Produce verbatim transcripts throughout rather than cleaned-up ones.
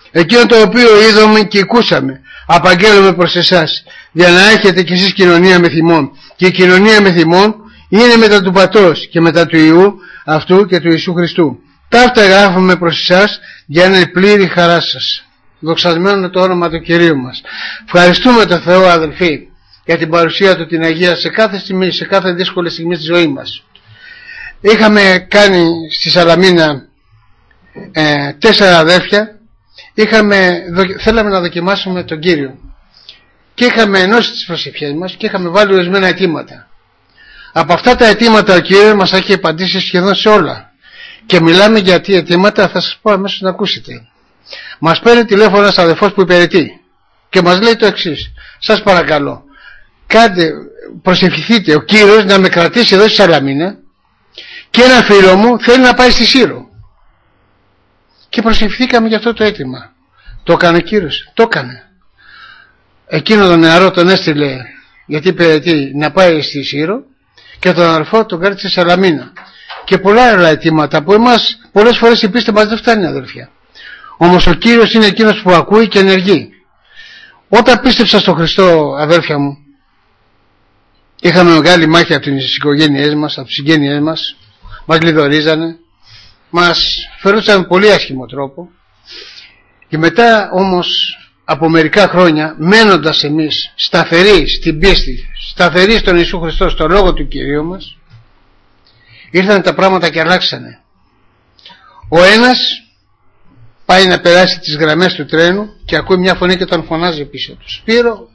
Εκείνο το οποίο είδαμε και ακούσαμε, απαγγέλουμε προς εσάς, για να έχετε κι εσείς κοινωνία με θυμόν. Και η κοινωνία με θυμόν είναι μετά του Πατρός και μετά του Υιού αυτού και του Ιησού Χριστού. Ταύτα γράφουμε προς εσάς για να είναι πλήρη χαρά σας. Δοξασμένο το όνομα του Κυρίου μας. Ευχαριστούμε τον Θεό, αδελφοί, για την παρουσία του την Αγία σε κάθε στιγμή, σε κάθε δύσκολη στιγμή της ζωής μας. Είχαμε κάνει στη Σαλαμίνα ε, τέσσερα αδέρφια. Είχαμε, θέλαμε να δοκιμάσουμε τον Κύριο και είχαμε ενώσει τις προσευχές μας και είχαμε βάλει ορισμένα αιτήματα. Από αυτά τα αιτήματα ο Κύριος μας έχει απαντήσει σχεδόν σε όλα. Και μιλάμε για τι αιτήματα, θα σας πω αμέσως να ακούσετε. Μας παίρνει τηλέφωνο ένας αδελφός που υπηρετεί και μας λέει το εξής: σας παρακαλώ, κάντε, προσευχηθείτε ο Κύριος να με κρατήσει εδώ στη Σαλαμίνα, και ένα φίλο μου θέλει να πάει στη Σύρο. Και προσευχηθήκαμε για αυτό το αίτημα. Το έκανε ο Κύριος, το έκανε. Εκείνο τον νεαρό τον έστειλε, γιατί υπηρετεί, να πάει στη Σύρο, και τον αδελφό τον κράτησε στη Σαλαμίνα. Και πολλά άλλα αιτήματα που εμάς πολλές φορές η πίστη μας δεν φτάνει, αδελφιά. Όμως ο Κύριος είναι εκείνος που ακούει και ενεργεί. Όταν πίστεψα στον Χριστό, αδέλφια μου, είχαμε μεγάλη μάχη από τις οικογένειές μας, από τις συγγένειές μας, μας λιδωρίζανε, μας φερούσαν πολύ άσχημο τρόπο. Και μετά όμως από μερικά χρόνια, μένοντας εμείς σταθεροί στην πίστη, σταθεροί στον Ιησού Χριστό, στον Λόγο του Κυρίου μας, ήρθαν τα πράγματα και αλλάξανε. Ο ένας πάει να περάσει τις γραμμές του τρένου και ακούει μια φωνή και τον φωνάζει πίσω του: Σπύρο.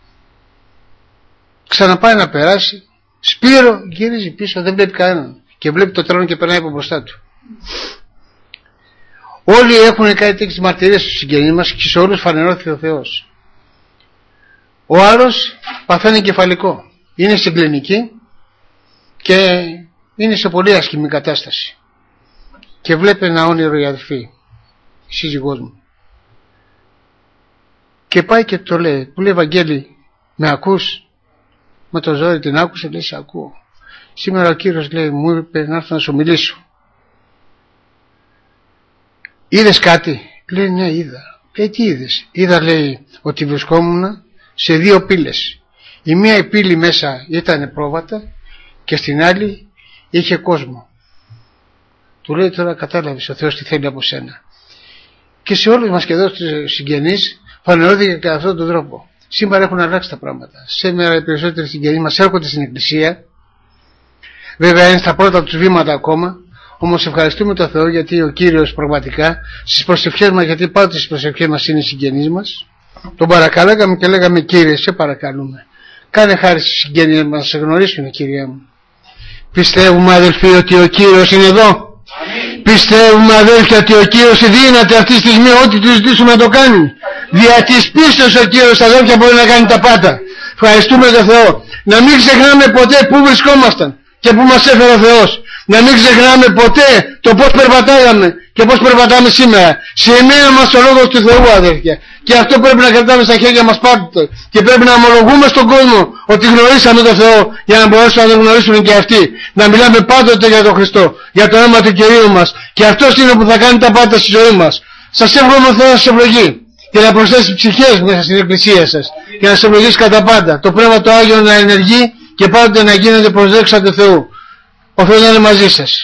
Ξαναπάει να περάσει, Σπύρο, γυρίζει πίσω, δεν βλέπει κανέναν και βλέπει το τρένο και περνάει από μπροστά του. Όλοι έχουν κάνει τέτοιες μαρτυρίες στους συγγενείς μας και σε όλους φανερώθηκε ο Θεός. Ο άλλος παθαίνει κεφαλικό, είναι στην κλινική και είναι σε πολύ άσχημη κατάσταση και βλέπει ένα όνειρο η αδελφή, η σύζυγός μου, και πάει και το λέει, του λέει: Βαγγέλη, με ακούς? Με το ζόρι την άκουσε, λέει: σε ακούω. Σήμερα ο Κύριος, λέει, μου είπε να έρθω να σου μιλήσω. Είδες κάτι? Λέει: ναι, είδα. Λέει: τι είδες? Είδα, λέει, ότι βρισκόμουν σε δύο πύλες. Η μία η πύλη μέσα ήταν πρόβατα και στην άλλη είχε κόσμο. Του λέει: τώρα κατάλαβες ο Θεός τι θέλει από σένα. Και σε όλους μας και εδώ στους συγγενείς φανερώθηκε κατά αυτόν τον τρόπο. Σήμερα έχουν αλλάξει τα πράγματα. Σήμερα οι περισσότεροι συγγενείς μας έρχονται στην εκκλησία. Βέβαια είναι στα πρώτα τους βήματα ακόμα. Όμως ευχαριστούμε τον Θεό, γιατί ο Κύριος πραγματικά στις προσευχές μας, γιατί πάντα στις προσευχές μας είναι οι συγγενείς μας, τον παρακαλάγαμε και λέγαμε: Κύριε, σε παρακαλούμε, κάνε χάρη στις συγγενείς μας να σε γνωρίσουν, Κύριε μου. Πιστεύουμε, αδελφοί, ότι ο Κύριος είναι εδώ. Αμήν. Πιστεύουμε, αδέλφια, ότι ο Κύριος δύναται αυτή τη στιγμή ό,τι του ζητήσουμε να το κάνει. Δια της πίστεως ο Κύριος, αδέλφια, μπορεί να κάνει τα πάντα. Ευχαριστούμε τον Θεό. Να μην ξεχνάμε ποτέ πού βρισκόμασταν και πού μας έφερε ο Θεός. Να μην ξεχνάμε ποτέ το πώς περπατάγαμε και πώς περπατάμε σήμερα. Σημαία μας ο Λόγος του Θεού, αδέρφια. Και αυτό πρέπει να κρατάμε στα χέρια μας πάντοτε. Και πρέπει να ομολογούμε στον κόσμο ότι γνωρίσαμε τον Θεό, για να μπορέσουν να τον γνωρίσουν και αυτοί. Να μιλάμε πάντοτε για τον Χριστό, για το όνομα του Κυρίου μας. Και αυτός είναι που θα κάνει τα πάντα στη ζωή μας. Σας εύχομαι ο Θεός να σας ευλογεί και να προσθέσει ψυχές μέσα στην εκκλησία σας και να σας ευλογήσει κατά πάντα. Το Πνεύμα το Άγιο να ενεργεί και πάντοτε να γίνετε προσδέξα του Θεού. Ο Θεός να είναι μαζί σας.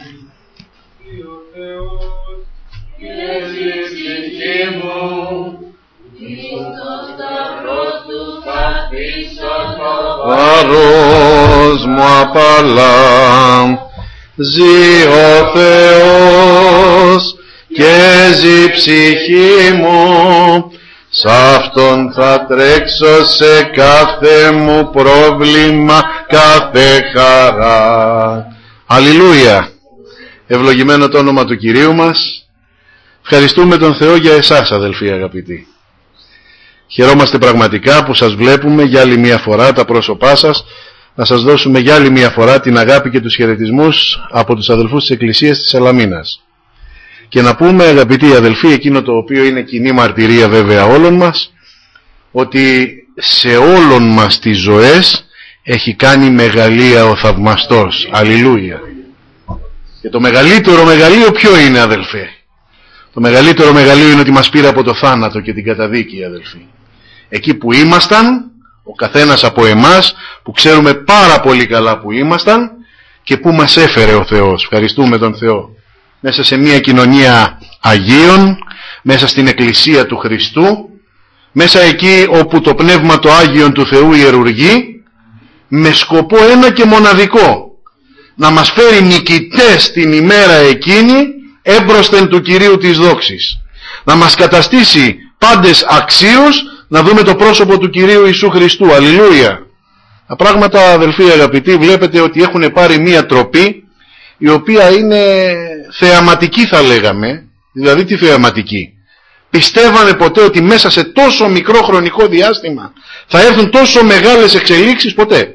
Βάρος μου απαλά, ζει ο Θεός και ζει ψυχή μου, σ' αυτόν θα τρέξω σε κάθε μου πρόβλημα, κάθε χαρά. Αλληλούια! Ευλογημένο το όνομα του Κυρίου μας. Ευχαριστούμε τον Θεό για εσάς, αδελφοί αγαπητοί. Χαιρόμαστε πραγματικά που σας βλέπουμε για άλλη μία φορά τα πρόσωπά σας. Να σας δώσουμε για άλλη μία φορά την αγάπη και τους χαιρετισμούς από τους αδελφούς της Εκκλησίας της Σαλαμίνας. Και να πούμε, αγαπητοί αδελφοί, εκείνο το οποίο είναι κοινή μαρτυρία βέβαια όλων μας, ότι σε όλων μας τις ζωές έχει κάνει μεγαλεία ο Θαυμαστός. Αλληλούια! Και το μεγαλύτερο μεγαλείο ποιο είναι, αδελφέ? Το μεγαλύτερο μεγαλείο είναι ότι μας πήρε από το θάνατο και την καταδίκη, αδελφοί. Εκεί που ήμασταν, ο καθένας από εμάς που ξέρουμε πάρα πολύ καλά που ήμασταν και που μας έφερε ο Θεός. Ευχαριστούμε τον Θεό. Μέσα σε μια κοινωνία Αγίων, μέσα στην Εκκλησία του Χριστού, μέσα εκεί όπου το Πνεύμα το Άγιον του Θεού ιερουργεί, με σκοπό ένα και μοναδικό, να μας φέρει νικητές την ημέρα εκείνη έμπροσθεν του Κυρίου της δόξης, να μας καταστήσει πάντες αξίους να δούμε το πρόσωπο του Κυρίου Ιησού Χριστού. Αλληλούια. Τα πράγματα, αδελφοί αγαπητοί, βλέπετε ότι έχουν πάρει μία τροπή η οποία είναι θεαματική, θα λέγαμε. Δηλαδή τι θεαματική? Πιστεύανε ποτέ ότι μέσα σε τόσο μικρό χρονικό διάστημα θα έρθουν τόσο μεγάλες εξελίξεις? Ποτέ.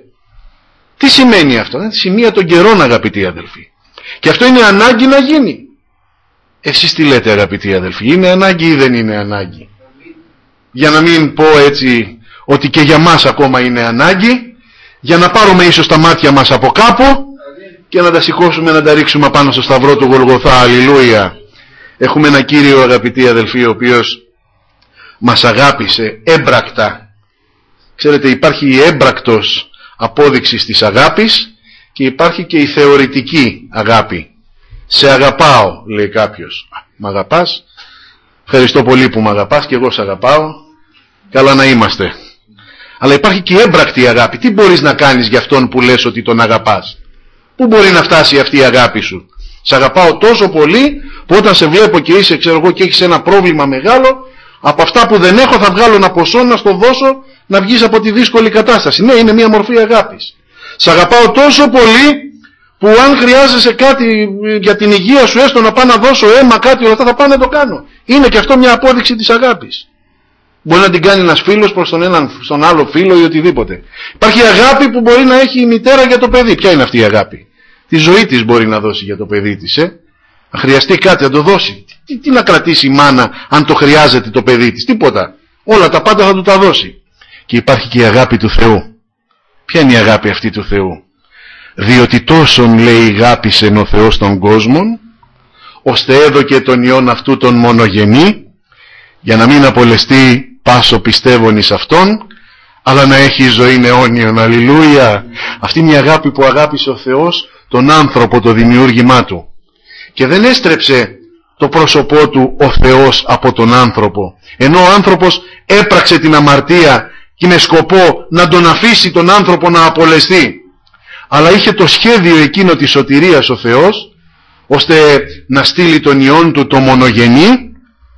Τι σημαίνει αυτό? Είναι τη σημεία των καιρών, αγαπητοί αδελφοί. Και αυτό είναι ανάγκη να γίνει. Εσείς τι λέτε, αγαπητοί αδελφοί? Είναι ανάγκη ή δεν είναι ανάγκη? Για να μην πω έτσι ότι και για μας ακόμα είναι ανάγκη, για να πάρουμε ίσως τα μάτια μας από κάπου και να τα σηκώσουμε, να τα ρίξουμε πάνω στο σταυρό του Γολγοθά. Αλληλούια. Έχουμε ένα Κύριο, αγαπητοί αδελφοί, ο οποίος μας αγάπησε έμπρακτα. Ξέρετε, υπάρχει η έμπρακτος απόδειξη της αγάπης και υπάρχει και η θεωρητική αγάπη. Σε αγαπάω, λέει κάποιος. Μ' αγαπάς? Ευχαριστώ πολύ που μ' αγαπάς και εγώ σε αγαπάω. Καλά να είμαστε. Αλλά υπάρχει και η έμπρακτη αγάπη. Τι μπορείς να κάνεις για αυτόν που λες ότι τον αγαπάς? Πού μπορεί να φτάσει αυτή η αγάπη σου? Σε αγαπάω τόσο πολύ που όταν σε βλέπω και είσαι, ξέρω εγώ, και έχεις ένα πρόβλημα μεγάλο, από αυτά που δεν έχω θα βγάλω ένα ποσό να στο δώσω να βγεις από τη δύσκολη κατάσταση. Ναι, είναι μια μορφή αγάπης. Σε αγαπάω τόσο πολύ που αν χρειάζεσαι κάτι για την υγεία σου, έστω να πάω να δώσω αίμα, κάτι, όλα αυτά θα πάω να το κάνω. Είναι και αυτό μια απόδειξη της αγάπης. Μπορεί να την κάνει ένας φίλος προς τον έναν, στον άλλο φίλο ή οτιδήποτε. Υπάρχει αγάπη που μπορεί να έχει η μητέρα για το παιδί. Ποια είναι αυτή η αγάπη? Τη ζωή της μπορεί να δώσει για το παιδί της, ε. Αν χρειαστεί κάτι να το δώσει. Τι, τι να κρατήσει η μάνα αν το χρειάζεται το παιδί της? Τίποτα. Όλα τα πάντα θα του τα δώσει. Και υπάρχει και η αγάπη του Θεού. Ποια είναι η αγάπη αυτή του Θεού? Διότι τόσον, λέει, αγάπησεν ο Θεός τον κόσμον, ώστε έδωκε τον Υιόν αυτού τον μονογενή, για να μην απολεστεί πάσο πιστεύων εις αυτόν, αλλά να έχει ζωήν αιώνιον. Αλληλούια. Αυτή είναι η αγάπη που αγάπησε ο Θεός τον άνθρωπο, το δημιούργημά του. Και δεν έστρεψε το πρόσωπό του ο Θεός από τον άνθρωπο, ενώ ο άνθρωπος έπραξε την αμαρτία και με σκοπό να τον αφήσει τον άνθρωπο να απολεστεί. Αλλά είχε το σχέδιο εκείνο της σωτηρίας ο Θεός, ώστε να στείλει τον Υιόν του το μονογενή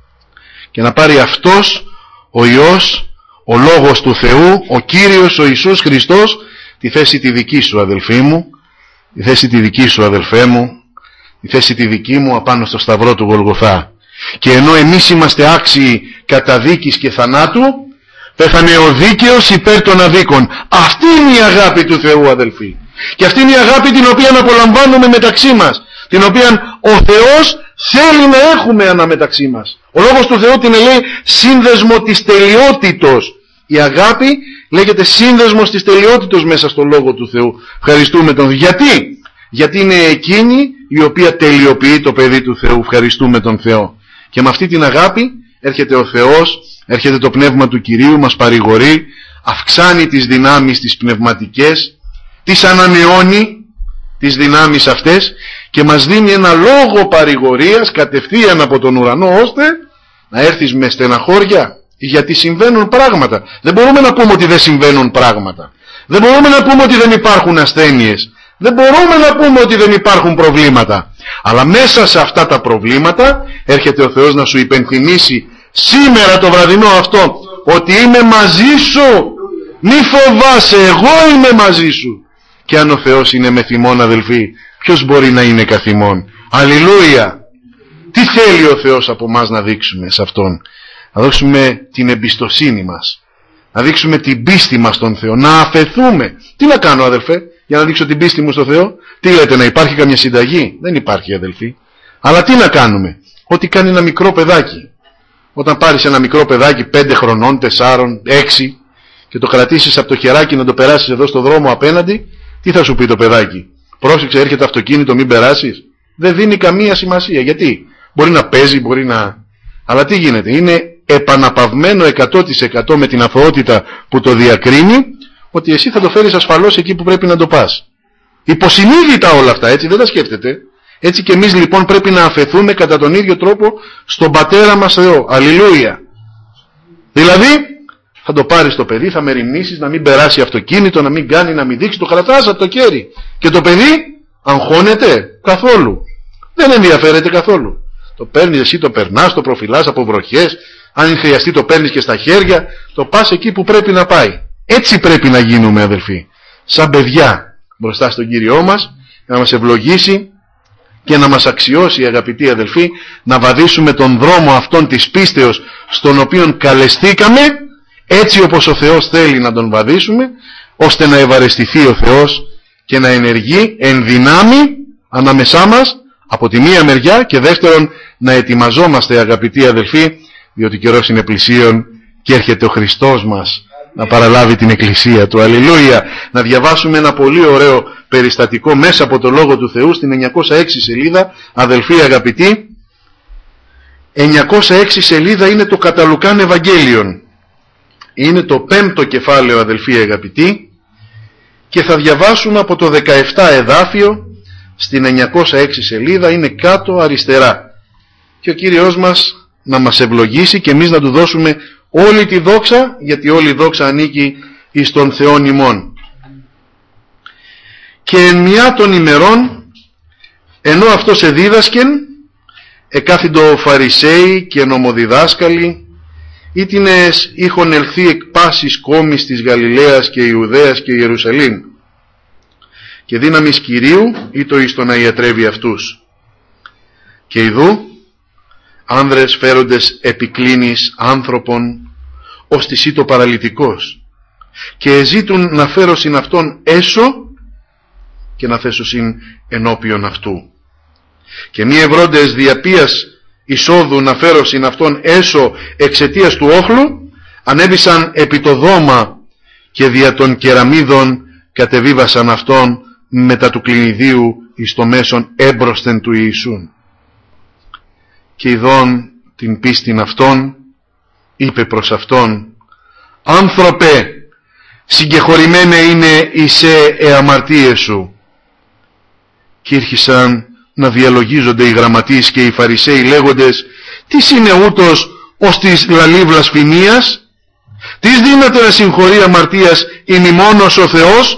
και να πάρει αυτός ο Υιός, ο Λόγος του Θεού, ο Κύριος, ο Ιησούς Χριστός, τη θέση τη δική σου, αδελφοί μου, τη θέση τη δική σου, αδελφέ μου, τη θέση τη δική μου απάνω στο σταυρό του Γολγοθά. Και ενώ εμείς είμαστε άξιοι καταδίκης και θανάτου, πέθανε ο δίκαιος υπέρ των αδίκων. Αυτή είναι η αγάπη του Θεού, αδελφοί. Και αυτή είναι η αγάπη την οποία απολαμβάνουμε μεταξύ μας, την οποία ο Θεός θέλει να έχουμε αναμεταξύ μας. Ο Λόγος του Θεού την λέει σύνδεσμο της τελειότητος. Η αγάπη λέγεται σύνδεσμος της τελειότητος μέσα στο Λόγο του Θεού. Ευχαριστούμε τον Θεό. Γιατί? Γιατί είναι εκείνη η οποία τελειοποιεί το παιδί του Θεού. Ευχαριστούμε τον Θεό. Και με αυτή την αγάπη έρχεται ο Θεός, έρχεται το Πνεύμα του Κυρίου, μας παρηγορεί, αυξάνει τις δυνάμεις τις πνευματικές, τις ανανεώνει τις δυνάμεις αυτές και μας δίνει ένα λόγο παρηγορίας κατευθείαν από τον ουρανό, ώστε να έρθεις με στεναχώρια, γιατί συμβαίνουν πράγματα. Δεν μπορούμε να πούμε ότι δεν συμβαίνουν πράγματα. Δεν μπορούμε να πούμε ότι δεν υπάρχουν ασθένειες. Δεν μπορούμε να πούμε ότι δεν υπάρχουν προβλήματα. Αλλά μέσα σε αυτά τα προβλήματα έρχεται ο Θεός να σου υπενθυμίσει σήμερα το βραδινό αυτό, ότι είμαι μαζί σου. Μη φοβάσαι, εγώ είμαι μαζί σου. Και αν ο Θεός είναι με θυμόν, αδελφοί, ποιος μπορεί να είναι καθημόν? Αλληλούια. Τι θέλει ο Θεός από μας να δείξουμε σε Αυτόν? Να δείξουμε την εμπιστοσύνη μας, να δείξουμε την πίστη μας στον Θεό, να αφεθούμε. Τι να κάνω, αδελφέ, για να δείξω την πίστη μου στον Θεό? Τι λέτε, να υπάρχει καμιά συνταγή? Δεν υπάρχει, αδελφοί. Αλλά τι να κάνουμε? Ό,τι κάνει ένα μικρό παιδάκι. Όταν πάρεις ένα μικρό παιδάκι πέντε χρονών, τεσσάρων, έξι και το κρατήσεις από το χεράκι να το περάσεις εδώ στο δρόμο απέναντι, τι θα σου πει το παιδάκι? Πρόσεξε, έρχεται αυτοκίνητο, μην περάσεις. Δεν δίνει καμία σημασία. Γιατί? Μπορεί να παίζει, μπορεί να... Αλλά τι γίνεται? Είναι επαναπαυμένο εκατό τοις εκατό με την αθωότητα που το διακρίνει, ότι εσύ θα το φέρεις ασφαλώς εκεί που πρέπει να το πας. Υποσυνείδητα όλα αυτά, έτσι δεν τα σκέφτεται. Έτσι και εμείς λοιπόν πρέπει να αφεθούμε κατά τον ίδιο τρόπο στον Πατέρα μας Θεό. Αλληλούια. Δηλαδή θα το πάρεις το παιδί, θα μεριμνήσεις να μην περάσει αυτοκίνητο, να μην κάνει, να μην δείξει, το κρατάς από το κέρι. Και το παιδί αγχώνεται καθόλου. Δεν ενδιαφέρεται καθόλου. Το παίρνεις εσύ, το περνάς, το προφυλάς από βροχές. Αν χρειαστεί το παίρνεις και στα χέρια, το πας εκεί που πρέπει να πάει. Έτσι πρέπει να γίνουμε, αδελφοί. Σαν παιδιά μπροστά στον Κύριό μας, να μας ευλογήσει και να μας αξιώσει, αγαπητοί αδελφοί, να βαδίσουμε τον δρόμο αυτόν της πίστεως στον οποίον καλεστήκαμε, έτσι όπως ο Θεός θέλει να τον βαδίσουμε, ώστε να ευαρεστηθεί ο Θεός και να ενεργεί εν δυνάμει ανάμεσά μας από τη μία μεριά, και δεύτερον να ετοιμαζόμαστε, αγαπητοί αδελφοί, διότι καιρός είναι πλησίον και έρχεται ο Χριστός μας να παραλάβει την εκκλησία του. Αλληλούια. Να διαβάσουμε ένα πολύ ωραίο περιστατικό μέσα από το Λόγο του Θεού στην εννιακόσια έξι σελίδα, αδελφοί αγαπητοί. εννιακόσια έξι σελίδα είναι το κατά Λουκάν Ευαγγέλιον. Είναι το πέμπτο κεφάλαιο, αδελφοί αγαπητοί, και θα διαβάσουμε από το δεκαεπτά εδάφιο στην εννιακόσια έξι σελίδα, είναι κάτω αριστερά. Και ο Κύριος μας να μας ευλογήσει και εμείς να του δώσουμε όλη τη δόξα, γιατί όλη η δόξα ανήκει εις τον Θεόν ημών. Και εν μια των ημερών, ενώ αυτός εδίδασκεν, εκάθυντο Φαρισαίοι και νομοδιδάσκαλοι, ήτινες είχον ελθεί εκ πάσης κόμης της Γαλιλαίας και Ιουδαίας και Ιερουσαλήμ, και δύναμις Κυρίου ήτο εις το να ιατρεύει αυτούς. Και ιδού άνδρες φέροντες επικλίνης άνθρωπον, ως της ήτο παραλυτικός, και εζήτουν να φέρωσιν αυτόν έσω και να θέσωσιν ενώπιον αυτού. Και μη ευρώντες διαπίας εισόδου να φέρωσιν αυτόν έσω εξαιτίας του όχλου, ανέβησαν επί το δώμα και δια των κεραμίδων κατεβίβασαν αυτόν μετά του κλινιδίου εις το μέσον έμπροσθεν του Ιησούν. Και ειδών την πίστην αυτών είπε προς αυτόν, «Άνθρωπε, συγκεχωρημένε είναι εισέ εαμαρτίες σου». Και ήρχισαν να διαλογίζονται οι γραμματείς και οι Φαρισαίοι λέγοντες, «Τις είναι ούτως ως της λαλή βλασφημίας? Τις δύναται να συγχωρεί αμαρτίας ημιμόνος ο Θεός?»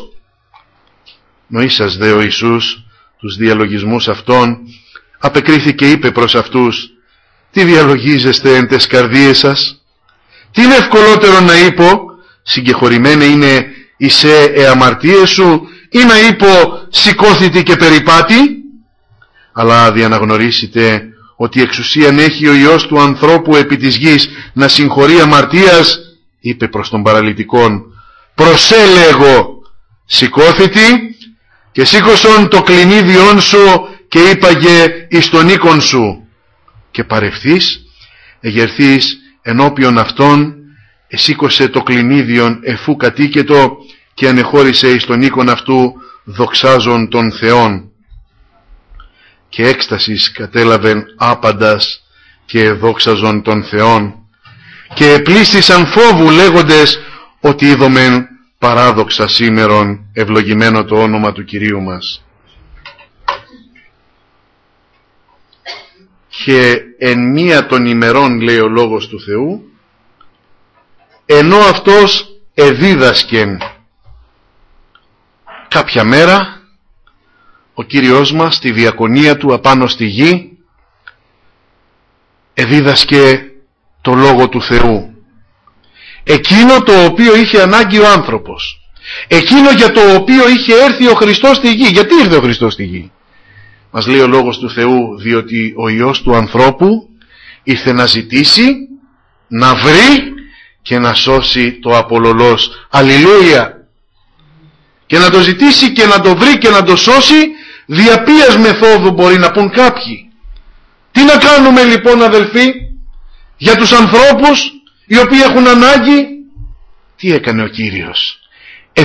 Νοήσας δε ο Ιησούς τους διαλογισμούς αυτών, απεκρίθηκε είπε προς αυτούς, «Τι διαλογίζεστε εν τες καρδίες σας? Τι είναι ευκολότερο να είπω, συγκεχωρημένε είναι εισέ εαμαρτίες σου, ή να είπω σηκώθητη και περιπάτη? Αλλά διαναγνωρίσετε ότι εξουσίαν έχει ο Υιός του ανθρώπου επί της γης να συγχωρεί αμαρτίας», είπε προς τον παραλυτικόν, «Προσέ λέγω, σηκώθητη και σήκωσον το κλινίδιον σου και είπαγε εις τον οίκον σου». Και παρευθείς εγερθείς ενώπιον αυτών, εσήκωσε το κλινίδιον εφού κατοίκετο και ανεχώρησε εις τον οίκον αυτού δοξάζον των Θεών. Και έκστασης κατέλαβεν άπαντας και δόξαζον των Θεών, και επλήστησαν φόβου λέγοντες ότι είδομεν παράδοξα σήμερον, ευλογημένο το όνομα του Κυρίου μας. Και εν μία των ημερών, λέει ο Λόγος του Θεού, ενώ αυτός εδίδασκεν, κάποια μέρα ο Κύριος μας στη διακονία του απάνω στη γη εδίδασκε το Λόγο του Θεού, εκείνο το οποίο είχε ανάγκη ο άνθρωπος, εκείνο για το οποίο είχε έρθει ο Χριστός στη γη. Γιατί ήρθε ο Χριστός στη γη? Μας λέει ο Λόγος του Θεού, διότι ο Υιός του ανθρώπου ήρθε να ζητήσει, να βρει και να σώσει το απολωλός. Αλληλούια! Και να το ζητήσει και να το βρει και να το σώσει δια ποίας μεθόδου, μπορεί να πούν κάποιοι. Τι να κάνουμε λοιπόν, αδελφοί, για τους ανθρώπους οι οποίοι έχουν ανάγκη? Τι έκανε ο Κύριος?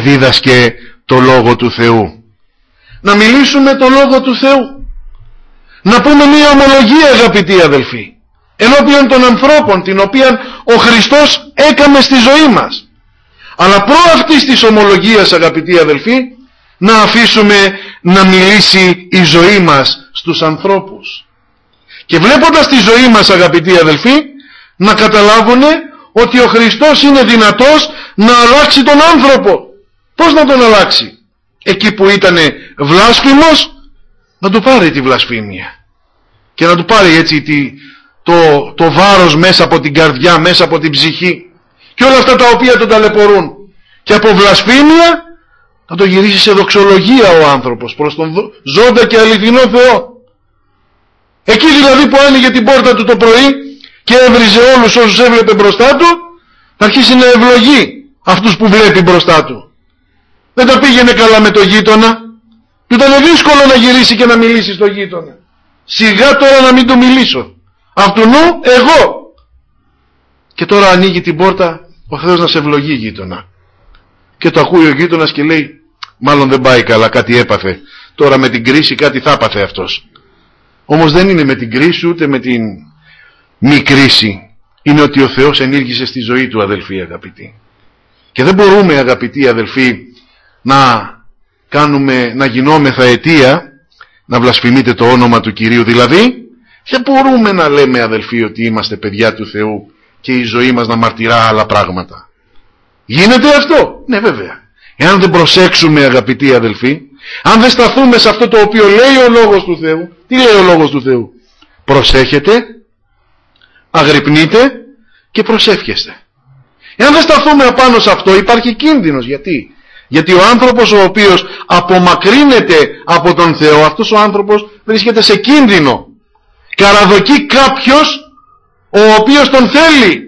Εδίδασκε το Λόγο του Θεού. Να μιλήσουμε το Λόγο του Θεού, να πούμε μια ομολογία, αγαπητοί αδελφοί, ενώπιον των ανθρώπων, την οποία ο Χριστός έκαμε στη ζωή μας. Αλλά προ αυτής της ομολογίας, αγαπητοί αδελφοί, να αφήσουμε να μιλήσει η ζωή μας στους ανθρώπους. Και βλέποντας τη ζωή μας, αγαπητοί αδελφοί, να καταλάβουν ότι ο Χριστός είναι δυνατός να αλλάξει τον άνθρωπο. Πώς να τον αλλάξει? Εκεί που ήταν βλάσφημος, να του πάρει τη βλασφήμια και να του πάρει έτσι τη, το, το βάρος μέσα από την καρδιά, μέσα από την ψυχή και όλα αυτά τα οποία τον ταλαιπωρούν, και από βλασφήμια να το γυρίσει σε δοξολογία ο άνθρωπος προς τον ζώντα και αληθινό Θεό. Εκεί δηλαδή που άνοιγε την πόρτα του το πρωί και έβριζε όλους όσους έβλεπε μπροστά του, θα αρχίσει να ευλογεί αυτούς που βλέπει μπροστά του. Δεν τα πήγαινε καλά με το γείτονα, του ήταν δύσκολο να γυρίσει και να μιλήσει στο γείτονα. Σιγά τώρα να μην του μιλήσω, αυτού νου εγώ. Και τώρα ανοίγει την πόρτα ο Θεός να σε ευλογεί, γείτονα. Και το ακούει ο γείτονας και λέει, μάλλον δεν πάει καλά, κάτι έπαθε. Τώρα με την κρίση κάτι θα έπαθε αυτός. Όμως δεν είναι με την κρίση ούτε με την μη κρίση. Είναι ότι ο Θεός ενήργησε στη ζωή του, αδελφοί αγαπητοί. Και δεν μπορούμε, αγαπητοί αδελφοί, να κάνουμε, να γινόμεθα αιτία να βλασφημείτε το όνομα του Κυρίου. Δηλαδή, δεν μπορούμε να λέμε, αδελφοί, ότι είμαστε παιδιά του Θεού και η ζωή μας να μαρτυρά άλλα πράγματα. Γίνεται αυτό? Ναι, βέβαια. Εάν δεν προσέξουμε, αγαπητοί αδελφοί, αν δεν σταθούμε σε αυτό το οποίο λέει ο Λόγος του Θεού, τι λέει ο Λόγος του Θεού? Προσέχετε, αγρυπνείτε και προσεύχεστε. Εάν δεν σταθούμε απάνω σε αυτό, υπάρχει κίνδυνος. Γιατί? Γιατί ο άνθρωπος ο οποίος απομακρύνεται από τον Θεό, αυτός ο άνθρωπος βρίσκεται σε κίνδυνο. Καραδοκεί κάποιος ο οποίος τον θέλει.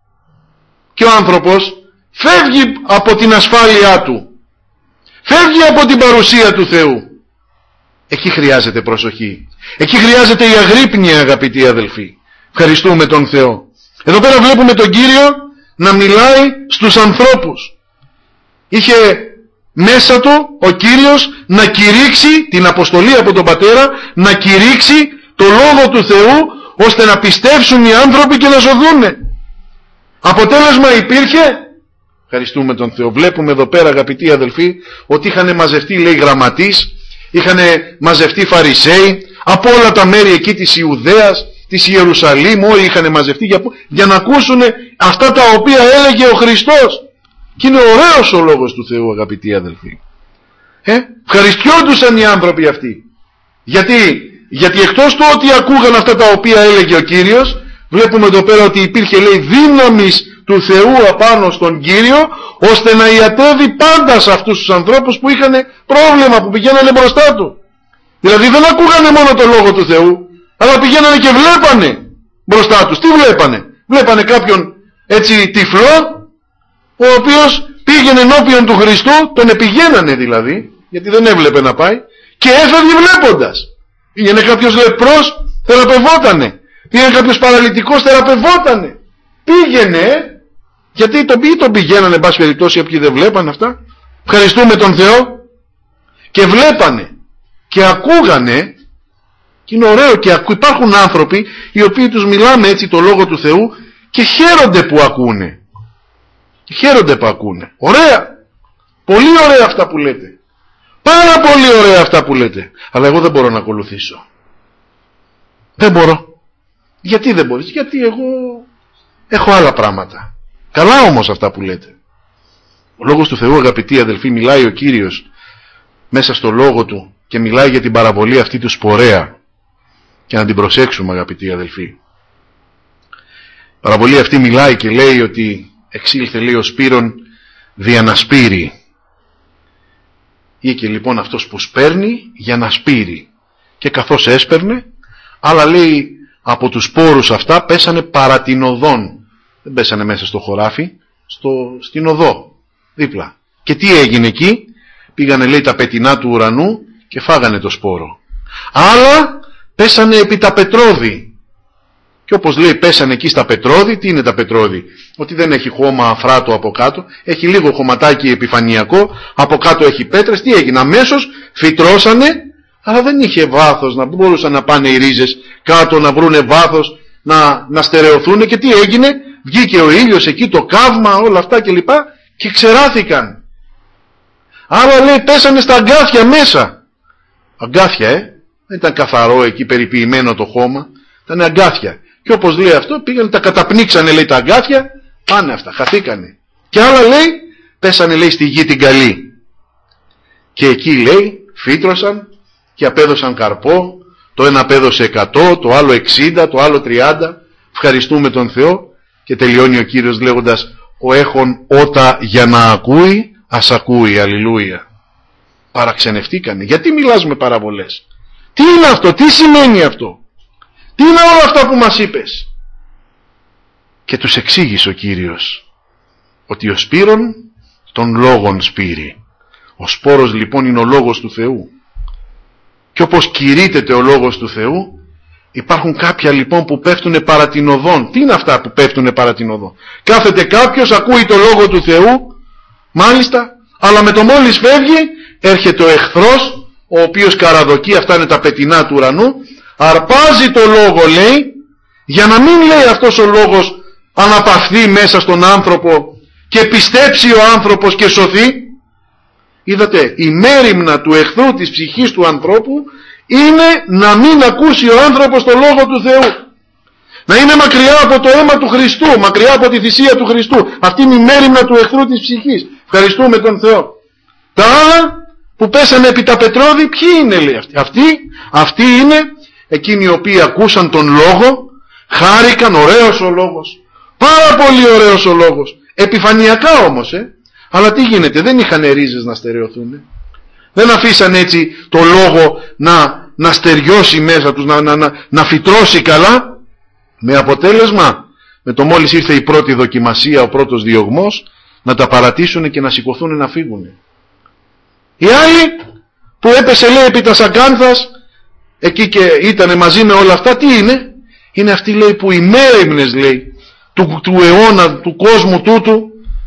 Και ο άνθρωπος φεύγει από την ασφάλειά του. Φεύγει από την παρουσία του Θεού. Εκεί χρειάζεται προσοχή. Εκεί χρειάζεται η αγρύπνια, αγαπητοί αδελφοί. Ευχαριστούμε τον Θεό. Εδώ πέρα βλέπουμε τον Κύριο να μιλάει στους ανθρώπους. Είχε μέσα του ο Κύριος να κηρύξει την αποστολή από τον Πατέρα, να κηρύξει το Λόγο του Θεού, ώστε να πιστέψουν οι άνθρωποι και να σωθούν. Αποτέλεσμα υπήρχε? Ευχαριστούμε τον Θεό. Βλέπουμε εδώ πέρα, αγαπητοί αδελφοί, ότι είχαν μαζευτεί, λέει, γραμματείς, είχαν μαζευτεί φαρισαίοι από όλα τα μέρη εκεί της Ιουδαίας, της Ιερουσαλήμ, όλοι είχαν μαζευτεί για, για να ακούσουν αυτά τα οποία έλεγε ο Χριστός. Και είναι ωραίος ο Λόγος του Θεού, αγαπητοί αδελφοί. Ε? Ευχαριστιόντουσαν οι άνθρωποι αυτοί. Γιατί? Γιατί εκτός του ότι ακούγαν αυτά τα οποία έλεγε ο Κύριος, βλέπουμε εδώ πέρα ότι υπήρχε, λέει, δύναμης του Θεού απάνω στον Κύριο, ώστε να ιατεύει πάντα σε αυτούς τους ανθρώπους που είχαν πρόβλημα, που πηγαίνανε μπροστά του. Δηλαδή δεν ακούγανε μόνο το Λόγο του Θεού, αλλά πηγαίνανε και βλέπανε μπροστά τους. Τι βλέπανε? Βλέπανε κάποιον έτσι τυφλό, ο οποίος πήγαινε ενώπιον του Χριστού, τον επηγαίνανε δηλαδή, γιατί δεν έβλεπε να πάει, και έφευγε βλέποντας. Πήγαινε κάποιος λεπρός, θεραπευότανε. Πήγαινε κάποιος παραλυτικός, θεραπευότανε. Πήγαινε, γιατί τον, τον πηγαίνανε, εν πάση περιπτώσει, όποιοι δεν βλέπανε αυτά. Ευχαριστούμε τον Θεό. Και βλέπανε και ακούγανε. Και είναι ωραίο, και ακού, υπάρχουν άνθρωποι οι οποίοι τους μιλάμε έτσι το Λόγο του Θεού και χαίρονται που ακούνε. Και χαίρονται που ακούνε. Ωραία. Πολύ ωραία αυτά που λέτε. Πάρα πολύ ωραία αυτά που λέτε. Αλλά εγώ δεν μπορώ να ακολουθήσω. Δεν μπορώ. Γιατί δεν μπορείς? Γιατί εγώ έχω άλλα πράγματα. Καλά όμως αυτά που λέτε. Ο Λόγος του Θεού, αγαπητοί αδελφοί, μιλάει ο Κύριος μέσα στο Λόγο του και μιλάει για την παραβολή αυτή του σπορέα. Και να την προσέξουμε, αγαπητοί αδελφοί. Η παραβολή αυτή μιλάει και λέει ότι εξήλθε, λέει, ο Σπύρον δια να σπείρει. Ή και λοιπόν αυτός που σπέρνει για να σπείρει. Και καθώς έσπερνε, αλλά λέει από τους σπόρους αυτά πέσανε παρά την οδόν. Δεν πέσανε μέσα στο χωράφι, στο, στην οδό, δίπλα. Και τι έγινε εκεί? Πήγανε, λέει, τα πετεινά του ουρανού και φάγανε το σπόρο. Άλλα πέσανε επί τα πετρώδη. Και όπως λέει πέσανε εκεί στα πετρώδη, τι είναι τα πετρώδη? Ότι δεν έχει χώμα αφράτο από κάτω, έχει λίγο χωματάκι επιφανειακό, από κάτω έχει πέτρες. Τι έγινε? Αμέσως φυτρώσανε Αλλά δεν είχε βάθος, να μπορούσαν να πάνε οι ρίζες κάτω, να βρούνε βάθος, να, να στερεωθούν. Και τι έγινε? Βγήκε ο ήλιος εκεί, το καύμα, όλα αυτά κλπ. Και, και ξεράθηκαν. Άρα λέει πέσανε στα αγκάθια μέσα. Αγκάθια, ε. Δεν ήταν καθαρό εκεί περιποιημένο το χώμα. Ήταν αγκάθια. Και όπως λέει αυτό, πήγανε, τα καταπνίξανε, λέει, τα αγκάθια. Πάνε αυτά, χαθήκανε. Και άλλα, λέει, πέσανε, λέει, στη γη την καλή. Και εκεί, λέει, φύτρωσαν και απέδωσαν καρπό. Το ένα απέδωσε εκατό, το άλλο εξήντα, το άλλο τριάντα. Ευχαριστούμε τον Θεό. Και τελειώνει ο Κύριος λέγοντας, ο έχων ότα για να ακούει, ας ακούει. Αλληλούια. Παραξενευτήκανε. Γιατί μιλάς με παραβολές? Τι είναι αυτό? Τι σημαίνει αυτό? Τι είναι όλα αυτά που μας είπες? Και τους εξήγησε ο Κύριος ότι ο σπύρον των λόγων σπείρει. Ο σπόρος λοιπόν είναι ο λόγος του Θεού. Και όπως κηρύττεται ο λόγος του Θεού, υπάρχουν κάποια λοιπόν που πέφτουνε παρά την οδόν. Τι είναι αυτά που πέφτουνε παρά την οδόν? Κάθεται κάποιος, ακούει το λόγο του Θεού, μάλιστα, αλλά με το μόλις φεύγει, έρχεται ο εχθρός, ο οποίος καραδοκεί, αυτά είναι τα πετεινά του ουρανού, αρπάζει το λόγο, λέει, για να μην, λέει, αυτός ο λόγος αναπαυθεί μέσα στον άνθρωπο και πιστέψει ο άνθρωπος και σωθεί. Είδατε, η μέριμνα του εχθρού της ψυχής του ανθρώπου είναι να μην ακούσει ο άνθρωπος το λόγο του Θεού. Να είναι μακριά από το αίμα του Χριστού, μακριά από τη θυσία του Χριστού. Αυτή είναι η μέριμνα του εχθρού της ψυχής. Ευχαριστούμε τον Θεό. Τα άλλα που πέσανε επί τα πετρώδη, ποιοι είναι, λέει, αυτοί? Αυτοί, αυτοί είναι εκείνοι οι οποίοι ακούσαν τον λόγο, χάρηκαν, ωραίος ο λόγος, πάρα πολύ ωραίος ο λόγος, επιφανειακά όμως, ε. Αλλά τι γίνεται? Δεν είχαν ρίζες να στερεωθούν. Δεν αφήσαν έτσι το λόγο να, να στεριώσει μέσα τους, να, να, να, να φυτρώσει καλά, με αποτέλεσμα, με το μόλις ήρθε η πρώτη δοκιμασία, ο πρώτος διωγμός, να τα παρατήσουν και να σηκωθούν να φύγουν. Οι άλλοι που έπεσε, λέει, επί τα σακάνθας, εκεί και ήτανε μαζί με όλα αυτά, τι είναι? Είναι αυτοί, λέει, που οι μέριμνες, λέει, του, του αιώνα, του κόσμου τούτου,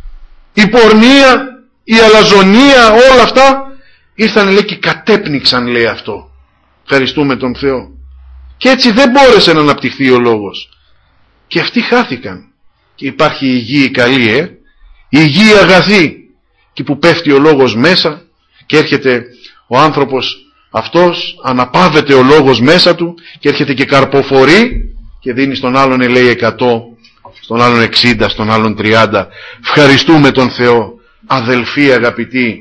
η πορνεία, η αλαζονία, όλα αυτά, ήρθαν, λέει, και κατέπνιξαν, λέει, αυτό. Ευχαριστούμε τον Θεό. Και έτσι δεν μπόρεσε να αναπτυχθεί ο λόγος. Και αυτοί χάθηκαν. Και υπάρχει η γη η καλή, ε, η γη η αγαθή, και που πέφτει ο λόγος μέσα και έρχεται ο άνθρωπος αυτός, αναπαύεται ο λόγος μέσα του και έρχεται και καρποφορεί και δίνει στον άλλον, λέει, εκατό, στον άλλον εξήντα, στον άλλον τριάντα. Ευχαριστούμε τον Θεό. Αδελφοί αγαπητοί,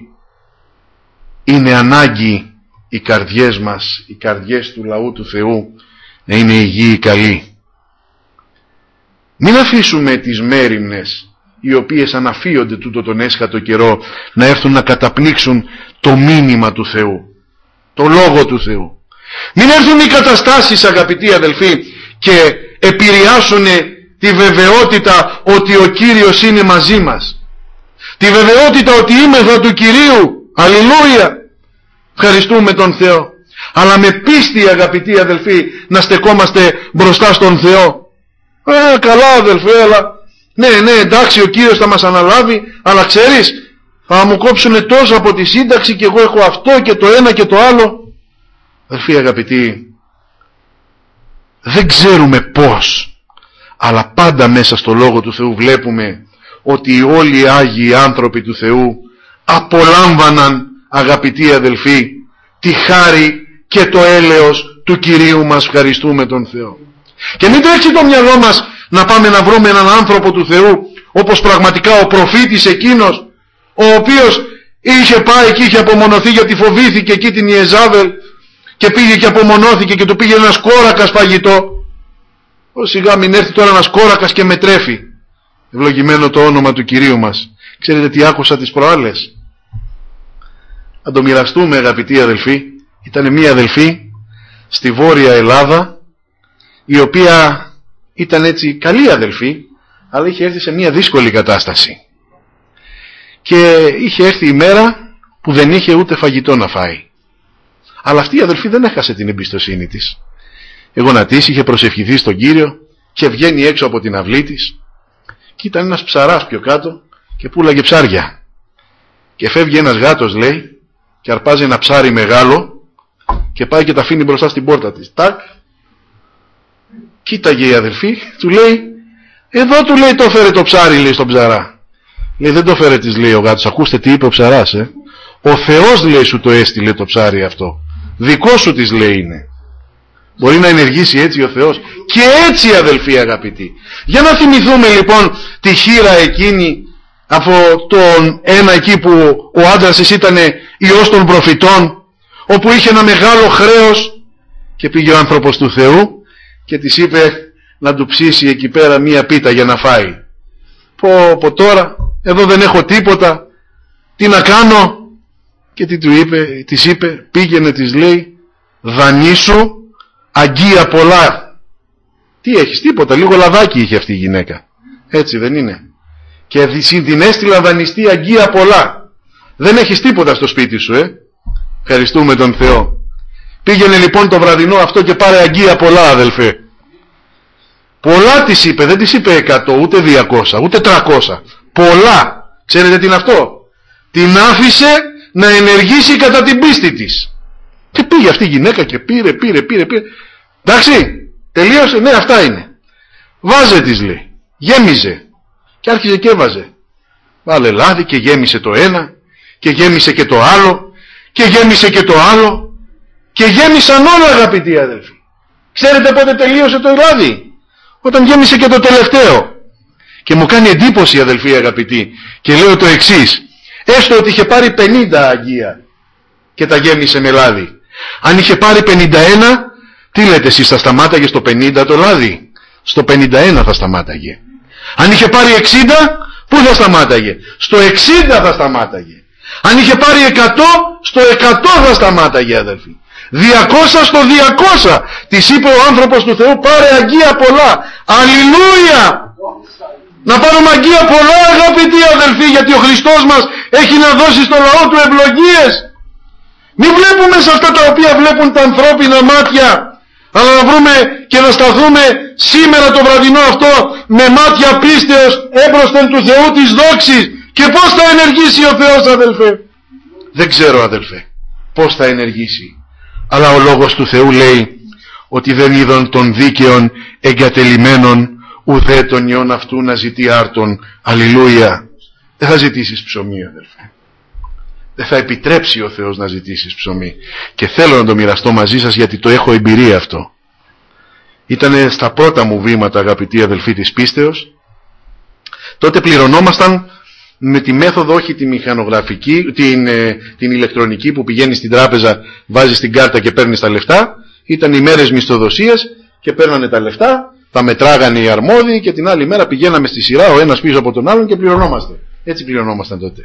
είναι ανάγκη οι καρδιές μας, οι καρδιές του λαού του Θεού, να είναι υγιή καλή. Μην αφήσουμε τις μέριμνες, οι οποίες αναφύονται τούτο τον έσχατο καιρό, να έρθουν να καταπνίξουν το μήνυμα του Θεού, το λόγο του Θεού. Μην έρθουν οι καταστάσεις, αγαπητοί αδελφοί, και επηρεάσουν τη βεβαιότητα ότι ο Κύριος είναι μαζί μας, τη βεβαιότητα ότι είμεθα του Κυρίου. Αλληλούια. Ευχαριστούμε τον Θεό. Αλλά με πίστη, αγαπητοί αδελφοί, να στεκόμαστε μπροστά στον Θεό. Ε, καλά αδελφέ, αλλά ναι, ναι, εντάξει, ο Κύριος θα μας αναλάβει, αλλά ξέρεις, θα μου κόψουν τόσο από τη σύνταξη και εγώ έχω αυτό και το ένα και το άλλο. Αδελφοί αγαπητοί, δεν ξέρουμε πώς, αλλά πάντα μέσα στο Λόγο του Θεού βλέπουμε ότι όλοι οι Άγιοι άνθρωποι του Θεού απολάμβαναν, αγαπητοί αδελφοί, τη χάρη και το έλεος του Κυρίου μας. Ευχαριστούμε τον Θεό. Και μην τρέξει το μυαλό μας να πάμε να βρούμε έναν άνθρωπο του Θεού όπως πραγματικά ο προφήτης εκείνος, ο οποίος είχε πάει και είχε απομονωθεί γιατί φοβήθηκε εκεί την Ιεζάβελ και πήγε και απομονώθηκε και του πήγε ένας κόρακας φαγητό. Ω, σιγά μην έρθει τώρα ένας κόρακας και με τρέφει. Ευλογημένο το όνομα του Κυρίου μας. Ξέρετε τι άκουσα τις προάλλες? Να το μοιραστούμε, αγαπητοί αδελφοί. Ήταν μία αδελφή στη Βόρεια Ελλάδα, η οποία ήταν έτσι καλή αδελφή, αλλά είχε έρθει σε μία δύσκολη κατάσταση. Και είχε έρθει η μέρα που δεν είχε ούτε φαγητό να φάει. Αλλά αυτή η αδελφή δεν έχασε την εμπιστοσύνη της. Εγγονατής, είχε προσευχηθεί στον Κύριο και βγαίνει έξω από την αυλή της και ήταν ένας ψαράς πιο κάτω και πουλάγε ψάρια. Και φεύγει ένας γάτος, λέει, και αρπάζει ένα ψάρι μεγάλο Και πάει και τα αφήνει μπροστά στην πόρτα της. Τάκ. Κοίταγε η αδελφή, του λέει, εδώ του λέει το φέρε το ψάρι, λέει στον ψαρά. Λέει, δεν το φέρε της, λέει ο γάτος. Ακούστε τι είπε ο ψαράς, ε. Ο Θεός, λέει, σου το έστειλε το ψάρι αυτό. Δικό σου, της λέει, είναι. Μπορεί να ενεργήσει έτσι ο Θεός. Και έτσι, αδελφοί αγαπητοί. Για να θυμηθούμε λοιπόν τη χήρα εκείνη από τον ένα εκεί που ο άντρας της ήταν ιός των προφητών, όπου είχε ένα μεγάλο χρέος και πήγε ο άνθρωπος του Θεού και της είπε να του ψήσει εκεί πέρα μία πίτα για να φάει. Πω, πω τώρα, εδώ δεν έχω τίποτα, τι να κάνω? Και τι του είπε, της είπε, πήγαινε, της λέει, δανείσου αγκία πολλά. Τι έχεις? Τίποτα, λίγο λαδάκι είχε αυτή η γυναίκα. Έτσι δεν είναι? Και την έστειλα δανειστή αγκία πολλά. Δεν έχεις τίποτα στο σπίτι σου, ε. Ευχαριστούμε τον Θεό. Πήγαινε λοιπόν το βραδινό αυτό και πάρε αγκία πολλά, αδελφέ. Πολλά της είπε, δεν της είπε εκατό, ούτε διακόσια, ούτε τριακόσια. Πολλά. Ξέρετε τι είναι αυτό? Την άφησε να ενεργήσει κατά την πίστη της. Και πήγε αυτή η γυναίκα και πήρε, πήρε, πήρε, πήρε. Εντάξει, τελείωσε, ναι, αυτά είναι. Βάζε, της λέει. Γέμιζε. Και άρχισε και έβαζε. Βάλε λάδι και γέμισε το ένα και γέμισε και το άλλο και γέμισε και το άλλο και γέμισαν όλα, αγαπητοί αδελφοί. Ξέρετε πότε τελείωσε το λάδι? Όταν γέμισε και το τελευταίο. Και μου κάνει εντύπωση, αδελφοί αγαπητοί, και λέω το εξής. Έστω ότι είχε πάρει πενήντα αγκία και τα γέμισε με λάδι. Αν είχε πάρει πενήντα ένα, τι λέτε εσείς, θα σταμάταγε στο πενήντα το λάδι? Στο πενήντα ένα θα σταμάταγε. Αν είχε πάρει εξήντα, πού θα σταμάταγε? Στο εξήντα θα σταμάταγε. Αν είχε πάρει εκατό, στο εκατό θα σταμάταγε, αδελφοί. διακόσια στο διακόσια. Της είπε ο άνθρωπος του Θεού, πάρε αγκία πολλά. Αλληλούια! Να πάρουμε αγκία πολλά, αγαπητοί αδελφοί, γιατί ο Χριστός μας έχει να δώσει στο λαό του ευλογίες. Μην βλέπουμε σε αυτά τα οποία βλέπουν τα ανθρώπινα μάτια, αλλά να βρούμε και να σταθούμε σήμερα το βραδινό αυτό με μάτια πίστεως έμπροσθεν του Θεού της δόξης. Και πώς θα ενεργήσει ο Θεός, αδελφέ? Δεν ξέρω, αδελφέ, πώς θα ενεργήσει. Αλλά ο λόγος του Θεού λέει ότι δεν είδον των δίκαιων εγκατελειμμένων ουδέ τον ιόν αυτού να ζητεί άρτον. Αλληλούια. Δεν θα ζητήσεις ψωμί, αδελφέ. Δεν θα επιτρέψει ο Θεός να ζητήσεις ψωμί. Και θέλω να το μοιραστώ μαζί σας, γιατί το έχω εμπειρία αυτό. Ήτανε στα πρώτα μου βήματα, αγαπητοί αδελφοί, της πίστεως. Τότε πληρωνόμασταν με τη μέθοδο, όχι τη μηχανογραφική, την, την ηλεκτρονική, που πηγαίνεις στην τράπεζα, βάζεις την κάρτα και παίρνεις τα λεφτά. Ήταν οι μέρες μισθοδοσίας και παίρνανε τα λεφτά, τα μετράγανε οι αρμόδιοι και την άλλη μέρα πηγαίναμε στη σειρά ο ένας πίσω από τον άλλον και πληρωνόμαστε. Έτσι πληρωνόμασταν τότε.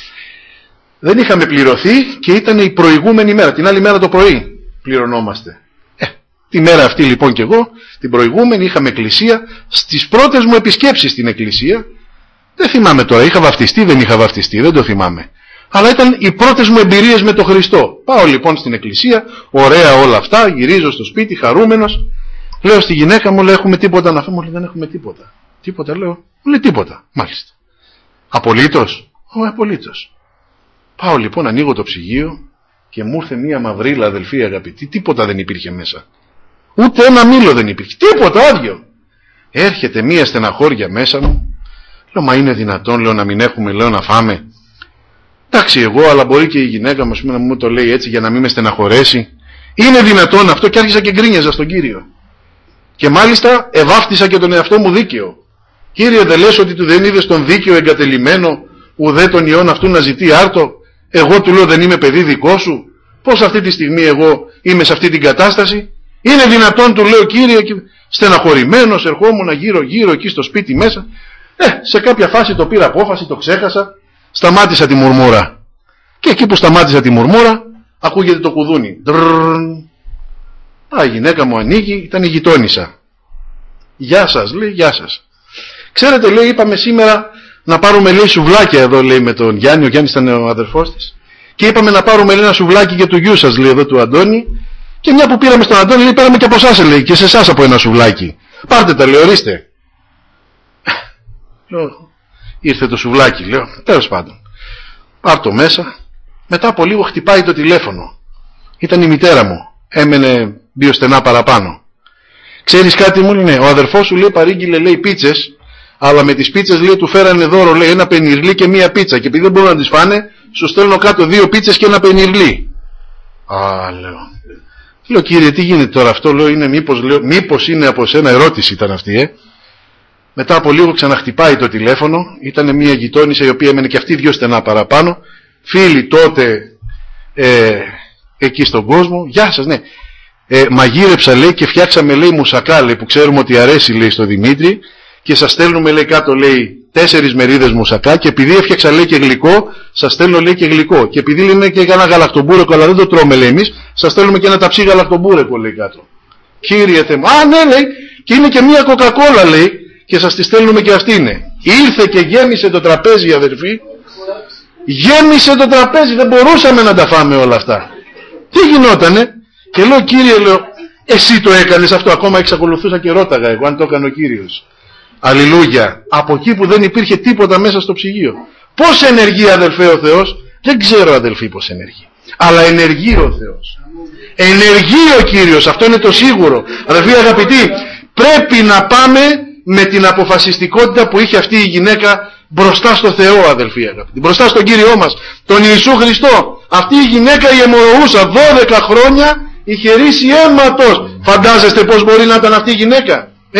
Δεν είχαμε πληρωθεί και ήταν η προηγούμενη μέρα, την άλλη μέρα το πρωί πληρωνόμαστε. Ε, τη μέρα αυτή λοιπόν και εγώ, την προηγούμενη, είχαμε εκκλησία. Στις πρώτες μου επισκέψεις στην εκκλησία, δεν θυμάμαι τώρα, είχα βαφτιστεί, δεν είχα βαφτιστεί, δεν το θυμάμαι. Αλλά ήταν οι πρώτες μου εμπειρίες με τον Χριστό. Πάω λοιπόν στην εκκλησία, ωραία όλα αυτά, γυρίζω στο σπίτι χαρούμενος. Λέω στη γυναίκα μου, λέω, έχουμε τίποτα να φάμε? Μου λέει, δεν έχουμε τίποτα. Τίποτα, λέω? Μου λέει, τίποτα. Μάλιστα. Απολύτως? Όχι, απολύτως. Πάω λοιπόν, ανοίγω το ψυγείο και μου ήρθε μία μαυρίλα, αδελφοί αγαπητοί, τίποτα δεν υπήρχε μέσα. Ούτε ένα μήλο δεν υπήρχε. Τίποτα, άδειο. Έρχεται μία στεναχώρια μέσα μου. Λέω, μα είναι δυνατόν, λέω, να μην έχουμε, λέω, να φάμε? Εντάξει, εγώ, αλλά μπορεί και η γυναίκα μας να μου το λέει έτσι για να μην με στεναχωρέσει. Είναι δυνατόν αυτό? Και άρχισα και γκρίνιαζα στον Κύριο. Και μάλιστα ευάφτισα και τον εαυτό μου δίκαιο. Κύριε, δεν λες ότι του δεν είδες τον δίκαιο εγκατελειμμένο, ουδέ τον ιόν αυτού να ζητεί άρτο? Εγώ του λέω, δεν είμαι παιδί δικό σου? Πώς αυτή τη στιγμή εγώ είμαι σε αυτή την κατάσταση? Είναι δυνατόν, του λέω, Κύριε? Και στεναχωρημένος ερχόμουν γύρω γύρω εκεί στο σπίτι μέσα. Ε, σε κάποια φάση το πήρα απόφαση, το ξέχασα, σταμάτησα τη μουρμούρα. Και εκεί που σταμάτησα τη μουρμούρα, ακούγεται το κουδούνι. Ντρρρρρρ. Α, η γυναίκα μου ανοίγει, ήταν η γειτόνισσα. Γεια σας, λέει, γεια σας. Ξέρετε, λέει, είπαμε σήμερα να πάρουμε, λέει, σουβλάκια εδώ, λέει, με τον Γιάννη. Ο Γιάννης ήταν ο αδερφός της. Και είπαμε να πάρουμε, λέει, ένα σουβλάκι για του γιού σας, λέει, εδώ του Αντώνη. Και μια που πήραμε στον Αντώνη, λέει, πήραμε και από εσάς, λέει, και σε εσάς από ένα σουβλάκι. Πάρτε τα, λέει, ορίστε. Λέω, ήρθε το σουβλάκι, λέω, τέλος πάντων. Πάρ' το μέσα. Μετά από λίγο χτυπάει το τηλέφωνο. Ήταν η μητέρα μου. έμενε δύο στενά παραπάνω. Ξέρεις κάτι, μου λένε, ο αδερφός σου λέει παρήγγειλε λέει πίτσες, αλλά με τις πίτσες λέει του φέρανε δώρο λέει ένα πενιρλί και μία πίτσα και επειδή δεν μπορούν να τις φάνε σου στέλνω κάτω δύο πίτσες και ένα πενιρλί. Α, λέω. Λέω κύριε τι γίνεται τώρα αυτό, λέω είναι μήπως, λέω, μήπως είναι από σένα, ερώτηση ήταν αυτή ε. Μετά από λίγο ξαναχτυπάει το τηλέφωνο, ήταν μια γειτόνισσα η οποία έμενε και αυτή δύο στενά παραπάνω, φίλοι τότε ε, εκεί στον κόσμο, γεια σας ναι, ε, μαγείρεψα λέει και φτιάξαμε λέει μουσακά λέει, που ξέρουμε ότι αρέσει λέει στο Δημήτρη και σας στέλνουμε λέει κάτω λέει τέσσερις μερίδες μουσακά και επειδή έφτιαξα λέει και γλυκό, σας στέλνω λέει και γλυκό και επειδή λένε και ένα γαλακτομπούρεκο αλλά δεν το τρώμε λέει εμείς, σας στέλνουμε και ένα ταψί γαλακτομπούρεκο λέει κάτω. Κύριε Θεέ μου, α ναι λέει και είναι και μια κοκακόλα λέει και σας τη στέλνουμε και αυτή είναι. Ήρθε και γέμισε το τραπέζι αδερφοί, γέμισε το τραπέζι, δεν μπορούσαμε να τα φάμε όλα αυτά. Τι γινότανε? Και λέω κύριε λέω, εσύ το έκανες αυτό? Ακόμα εξακολουθούσα και ρώταγα εγώ αν το έκανε ο Κύριος. Αλληλούια. Από εκεί που δεν υπήρχε τίποτα μέσα στο ψυγείο. Πώς ενεργεί αδελφέ ο Θεός? Δεν ξέρω αδελφοί πώς ενεργεί, αλλά ενεργεί ο Θεός. Ενεργεί ο Κύριος, αυτό είναι το σίγουρο. Αδελφοί αγαπητοί, πρέπει να πάμε με την αποφασιστικότητα που είχε αυτή η γυναίκα μπροστά στο Θεό αδελφοί αγαπητοί, μπροστά στον Κύριό μας, τον Ιησού Χριστό. Αυτή η γυναίκα η αιμορροούσα δώδεκα χρόνια είχε ρίσει αίματος. Φαντάζεστε πως μπορεί να ήταν αυτή η γυναίκα? Ε?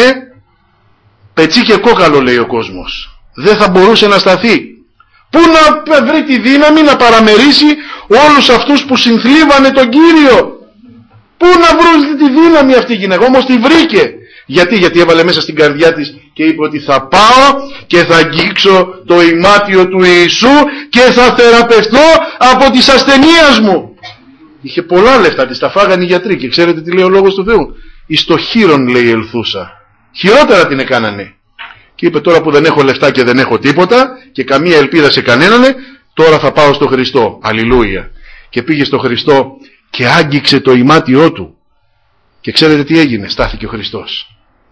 Πετσί και κόκαλο λέει ο κόσμος. Δεν θα μπορούσε να σταθεί. Πού να βρει τη δύναμη να παραμερίσει όλους αυτούς που συνθλίβανε τον Κύριο? Πού να βρει τη δύναμη αυτή η γυναίκα? Όμως τη βρήκε. Γιατί? Γιατί έβαλε μέσα στην καρδιά της και είπε ότι θα πάω και θα αγγίξω το ημάτιο του Ιησού και θα θεραπευτώ από τις ασθενείες μου. Είχε πολλά λεφτά, της τα φάγανε οι γιατροί και ξέρετε τι λέει ο λόγος του Θεού? Εις το χείρον λέει ελθούσα. Χειρότερα την έκανανε. Και είπε τώρα που δεν έχω λεφτά και δεν έχω τίποτα και καμία ελπίδα σε κανέναν, τώρα θα πάω στο Χριστό. Αλληλούια. Και πήγε στο Χριστό και άγγιξε το ημάτιό του. Και ξέρετε τι έγινε? Στάθηκε ο Χριστός.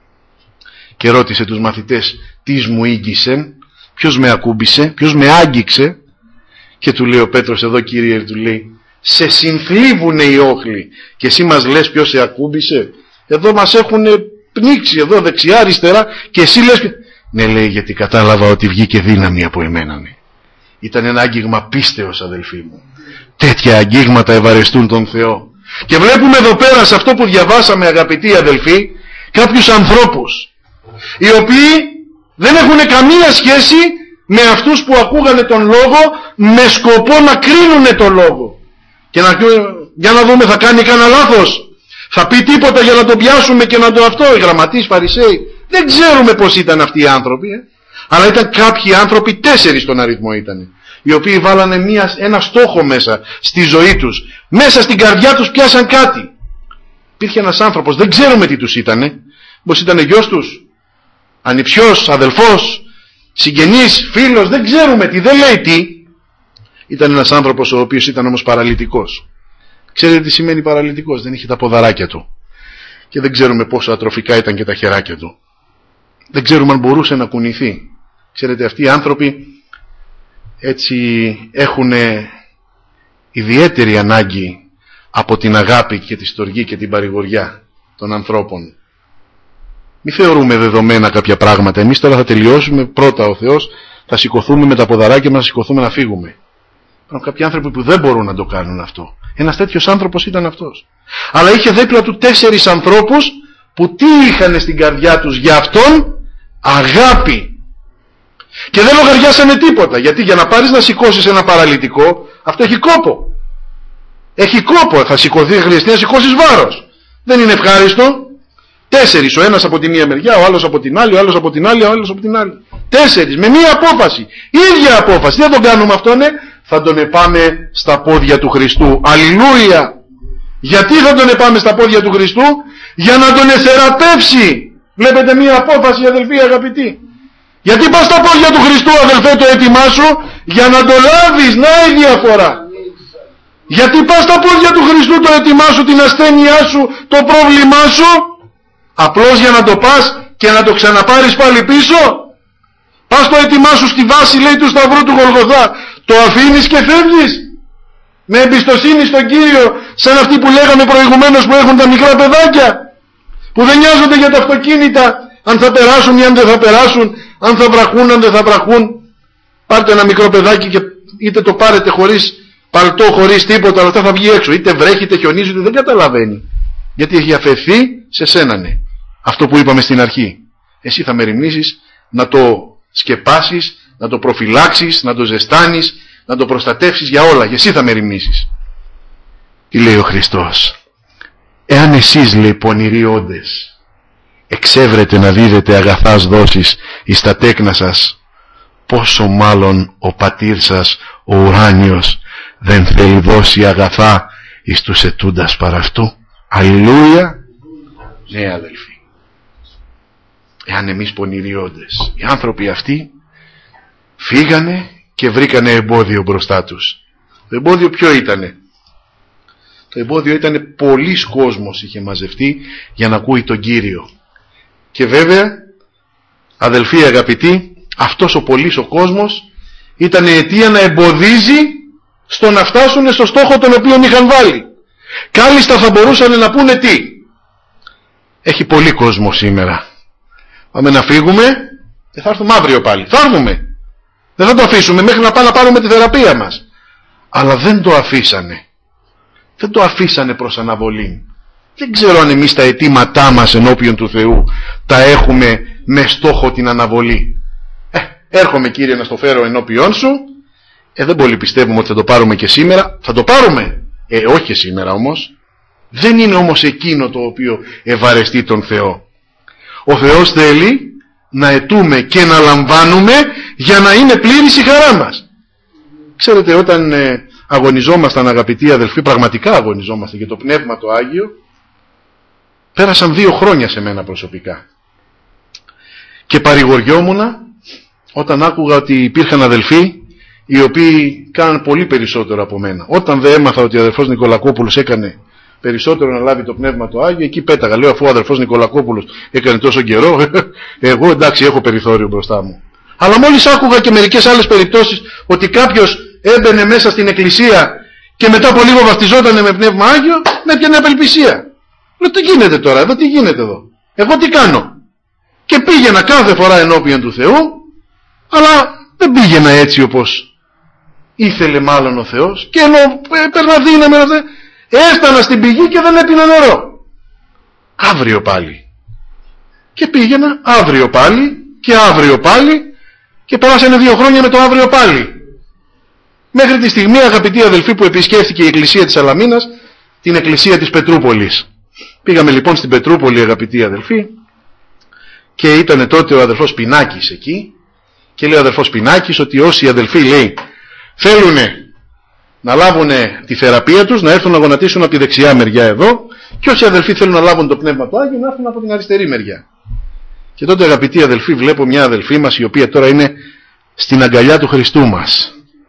Και ρώτησε τους μαθητές, τι μου ήγγισε, ποιος με ακούμπησε, ποιος με άγγιξε? Και του λέει ο Πέτρος, εδώ Κύριε, του λέει, σε συνθλίβουνε οι όχλοι και εσύ μας λες ποιος σε ακούμπησε? Εδώ μας έχουν πνίξει εδώ δεξιά αριστερά και εσύ λες... Ναι λέει, γιατί κατάλαβα ότι βγήκε δύναμη από εμένα. Ναι. Ήταν ένα άγγιγμα πίστεως αδελφοί μου. Τέτοια αγγίγματα ευαρεστούν τον Θεό. Και βλέπουμε εδώ πέρα σε αυτό που διαβάσαμε αγαπητοί αδελφοί, κάποιους ανθρώπους οι οποίοι δεν έχουν καμία σχέση με αυτούς που ακούγανε τον λόγο με σκοπό να κρίνουνε τον λόγο και να, για να δούμε θα κάνει κανένα λάθος, θα πει τίποτα για να τον πιάσουμε και να το αυτό, οι γραμματείς, φαρισαίοι, δεν ξέρουμε πως ήταν αυτοί οι άνθρωποι ε? Αλλά ήταν κάποιοι άνθρωποι, τέσσερις στον αριθμό ήταν, οι οποίοι βάλανε μια, ένα στόχο μέσα στη ζωή τους, μέσα στην καρδιά τους πιάσαν κάτι. Υπήρχε ένας άνθρωπος, δεν ξέρουμε τι τους ήτανε, πως ήταν γιος τους, ανιψιός, αδελφός, συγγενής, φίλος, δεν ξέρουμε τι, δεν λέει τι. Ήταν ένας άνθρωπος ο οποίος ήταν όμως παραλυτικός. Ξέρετε τι σημαίνει παραλυτικός? Δεν είχε τα ποδαράκια του και δεν ξέρουμε πόσο ατροφικά ήταν και τα χεράκια του. Δεν ξέρουμε αν μπορούσε να κουνηθεί. Ξέρετε, αυτοί οι άνθρωποι έτσι έχουν ιδιαίτερη ανάγκη από την αγάπη και τη στοργή και την παρηγοριά των ανθρώπων. Μη θεωρούμε δεδομένα κάποια πράγματα. Εμείς τώρα θα τελειώσουμε, πρώτα ο Θεός, θα σηκωθούμε με τα ποδαράκια μας, θα σηκωθούμε να φύγουμε. Υπάρχουν κάποιοι άνθρωποι που δεν μπορούν να το κάνουν αυτό. Ένας τέτοιος άνθρωπος ήταν αυτός. Αλλά είχε δίπλα του τέσσερις ανθρώπους που τι είχαν στην καρδιά τους για αυτόν? Αγάπη. Και δεν λογαριάσανε τίποτα. Γιατί για να πάρεις να σηκώσεις ένα παραλυτικό, αυτό έχει κόπο. Έχει κόπο. Θα σηκωθεί, χρειαστεί να σηκώσεις βάρος. Δεν είναι ευχάριστο. Τέσσερις, ο ένας από τη μία μεριά, ο άλλος από την άλλη, ο άλλος από την άλλη, ο άλλος από την άλλη. Τέσσερις, με μία απόφαση. Ίδια απόφαση. Δεν τον κάνουμε αυτό, ναι. Θα τον επάμε στα πόδια του Χριστού. Αλληλούια. Γιατί θα τον επάμε στα πόδια του Χριστού? Για να τον εθεραπεύσει. Βλέπετε μία απόφαση αδελφοί αγαπητοί. Γιατί πας στα πόδια του Χριστού αδελφέ το έτοιμά σου? Για να το λάβεις. Να η διαφορά. Γιατί πας στα πόδια του Χριστού το έτοιμά σου, την ασθένειά σου, το πρόβλημά σου? Απλώς για να το πας και να το ξαναπάρεις πάλι πίσω? Πας το έτοιμά σου στη βάση λέει του σταυρού του Γολγοθά, το αφήνεις και φεύγεις? Με εμπιστοσύνη στον Κύριο σαν αυτοί που λέγαμε προηγουμένως που έχουν τα μικρά παιδάκια, που δεν νοιάζονται για τα αυτοκίνητα, αν θα περάσουν ή αν δεν θα περάσουν, αν θα βραχούν, αν δεν θα βραχούν. Πάρτε ένα μικρό παιδάκι και είτε το πάρετε χωρίς παλτό, χωρίς τίποτα, αλλά θα βγει έξω. Είτε βρέχει, είτε χιονίζει, είτε δεν καταλαβαίνει. Γιατί έχει αφαιθεί σε σένα, ναι. Αυτό που είπαμε στην αρχή. Εσύ θα μεριμνήσεις να το σκεπάσεις, να το προφυλάξεις, να το ζεστάνεις, να το προστατεύσεις για όλα. Και εσύ θα μεριμνήσεις. Τι λέει ο Χριστός? Εάν εσείς, λέει, πονηροί όντες, εξεύρετε να δίδετε αγαθάς δόσεις εις τα τέκνα σας, πόσο μάλλον ο πατήρ σας, ο ουράνιος, δεν θέλει δώσει αγαθά εις τους ετούντας παρά αυτού. Αλληλούια. Ναι, αδελφοί. Εάν εμείς πονηροί όντες, οι άνθρωποι αυτοί φύγανε και βρήκανε εμπόδιο μπροστά τους. Το εμπόδιο ποιο ήτανε? Το εμπόδιο ήτανε πολλής κόσμος είχε μαζευτεί για να ακούει τον Κύριο. Και βέβαια, αδελφοί αγαπητοί, αυτός ο πολλής ο κόσμος ήταν αιτία να εμποδίζει στο να φτάσουν στο στόχο τον οποίο είχαν βάλει. Κάλλιστα θα μπορούσαν να πούνε τι? Έχει πολύ κόσμο σήμερα. Πάμε να φύγουμε και θα έρθουμε αύριο πάλι. Θα έρθουμε. Δεν θα το αφήσουμε μέχρι να πάμε να πάρουμε τη θεραπεία μας. Αλλά δεν το αφήσανε. Δεν το αφήσανε προς αναβολή. Δεν ξέρω αν εμείς τα αιτήματά μας ενώπιον του Θεού τα έχουμε με στόχο την αναβολή. Ε, έρχομαι, Κύριε, να στο φέρω ενώπιον σου. Ε, δεν πολύ πιστεύουμε ότι θα το πάρουμε και σήμερα. Θα το πάρουμε. Ε, όχι και σήμερα όμως. Δεν είναι όμως εκείνο το οποίο ευαρεστεί τον Θεό. Ο Θεός θέλει να αιτούμε και να λαμβάνουμε για να είναι πλήρης η χαρά μας. Ξέρετε, όταν ε, αγωνιζόμασταν, αγαπητοί αδελφοί, πραγματικά αγωνιζόμασταν για το Πνεύμα το Άγιο, πέρασαν δύο χρόνια σε μένα προσωπικά. Και παρηγοριόμουνα όταν άκουγα ότι υπήρχαν αδελφοί οι οποίοι κάναν πολύ περισσότερο από μένα. Όταν δεν έμαθα ότι ο αδελφός Νικολακόπουλος έκανε περισσότερο να λάβει το Πνεύμα το Άγιο, εκεί πέταγα. Λέω, αφού ο αδελφός Νικολακόπουλος έκανε τόσο καιρό, εγώ εντάξει έχω περιθώριο μπροστά μου. Αλλά μόλις άκουγα και μερικές άλλες περιπτώσεις ότι κάποιος έμπαινε μέσα στην εκκλησία και μετά από λίγο βαφτιζόταν με Πνεύμα Άγιο, με έπιανε απελπισία. Λέω, τι γίνεται τώρα εδώ, τι γίνεται εδώ, εγώ τι κάνω? Και πήγαινα κάθε φορά ενώπιον του Θεού, αλλά δεν πήγαινα έτσι όπως ήθελε μάλλον ο Θεός, και ενώ έπαιρνα δύναμη, έφτανα στην πηγή και δεν έπινα νερό. Αύριο πάλι. Και πήγαινα αύριο πάλι και αύριο πάλι και πέρασανε δύο χρόνια με το αύριο πάλι. Μέχρι τη στιγμή, αγαπητοί αδελφοί, που επισκέφθηκε η εκκλησία της Σαλαμίνας, την εκκλησία της Πετρούπολης. Πήγαμε λοιπόν στην Πετρούπολη, αγαπητοί αδελφοί, και ήταν τότε ο αδελφός Πινάκης εκεί, και λέει ο αδελφός Πινάκης ότι όσοι αδελφοί, λέει, θέλουν να λάβουν τη θεραπεία τους, να έρθουν να γονατίσουν από τη δεξιά μεριά εδώ, και όσοι αδελφοί θέλουν να λάβουν το Πνεύμα του Άγιου, να έρθουν από την αριστερή μεριά. Και τότε, αγαπητοί αδελφοί, βλέπω μια αδελφή μας, η οποία τώρα είναι στην αγκαλιά του Χριστού μας.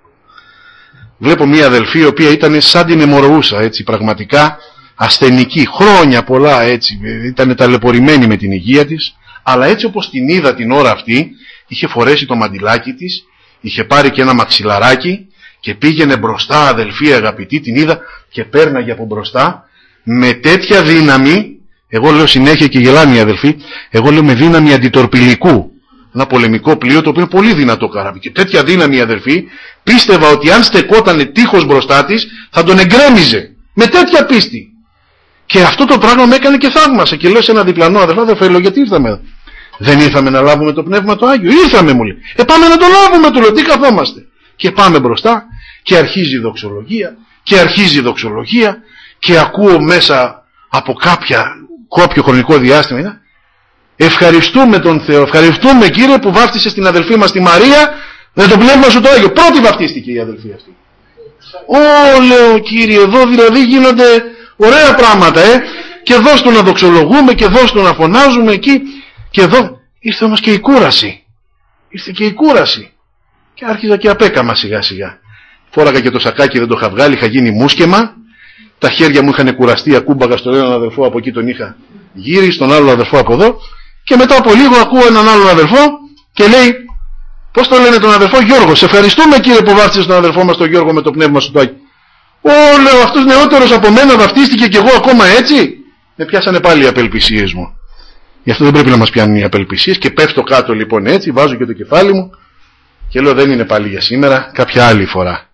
Βλέπω μια αδελφή η οποία ήταν σαν την αιμορροούσα, έτσι, πραγματικά ασθενική, χρόνια πολλά, έτσι, ήταν ταλαιπωρημένη με την υγεία της, αλλά έτσι όπως την είδα την ώρα αυτή, είχε φορέσει το μαντιλάκι της, είχε πάρει και ένα μαξιλαράκι και πήγαινε μπροστά, αδελφοί αγαπητοί, την είδα και πέρναγε από μπροστά με τέτοια δύναμη. Εγώ λέω συνέχεια και γελάνε οι αδελφοί, εγώ λέω με δύναμη αντιτορπιλικού, ένα πολεμικό πλοίο το οποίο είναι πολύ δυνατό καράβι, και τέτοια δύναμη, αδελφοί, πίστευα ότι αν στεκότανε τείχος μπροστά της θα τον εγκρέμιζε, με τέτοια πίστη. Και αυτό το πράγμα με έκανε και θαύμασε, και λέω σε ένα διπλανό, αδελφά, αδελφέ, λέω, γιατί ήρθαμε εδώ? Δεν ήρθαμε να λάβουμε το Πνεύμα το Άγιο? Ήρθαμε, μου λέει. Ε, πάμε να το λάβουμε, του λέω, τι καθόμαστε? Και πάμε μπροστά και αρχίζει η δοξολογία και αρχίζει η δοξολογία και ακούω μέσα από κάποια, κάποιο χρονικό διάστημα, είναι, ευχαριστούμε τον Θεό, ευχαριστούμε, Κύριε, που βάφτισε την αδελφή μας τη Μαρία με το Πνεύμα σου το Άγιο. Πρώτη βαφτίστηκε η αδελφή αυτή. Ω, λέω, Κύριε, εδώ δηλαδή γίνονται ωραία πράγματα, ε. Και εδώ στο να δοξολογούμε και εδώ στο να φωνάζουμε εκεί. Και εδώ ήρθε όμως και η κούραση. Ήρθε και η κούραση. Και άρχιζα και απέκαμα σιγά σιγά. Φόραγα και το σακάκι, δεν το είχα βγάλει, είχα γίνει μουσκεμα. Τα χέρια μου είχαν κουραστεί, ακούμπαγα στον έναν αδελφό από εκεί, τον είχα γύρει, στον άλλο αδελφό από εδώ. Και μετά από λίγο ακούω έναν άλλον αδελφό και λέει, πώς το λένε τον αδελφό? Γιώργο. Σε ευχαριστούμε, Κύριε, που βάφτισες τον αδελφό μας τον Γιώργο με το Πνεύμα σου το Άγιο. Ο, λέω, αυτός νεότερος από μένα βαφτίστηκε και εγώ ακόμα έτσι. Με πιάσανε πάλι οι απελπισίες μου. Γι' αυτό δεν πρέπει να μας πιάνουν οι απελπισίες. Και πέφτω κάτω λοιπόν έτσι, βάζω και το κεφάλι μου και λέω δεν είναι πάλι για σήμερα, κάποια άλλη φορά.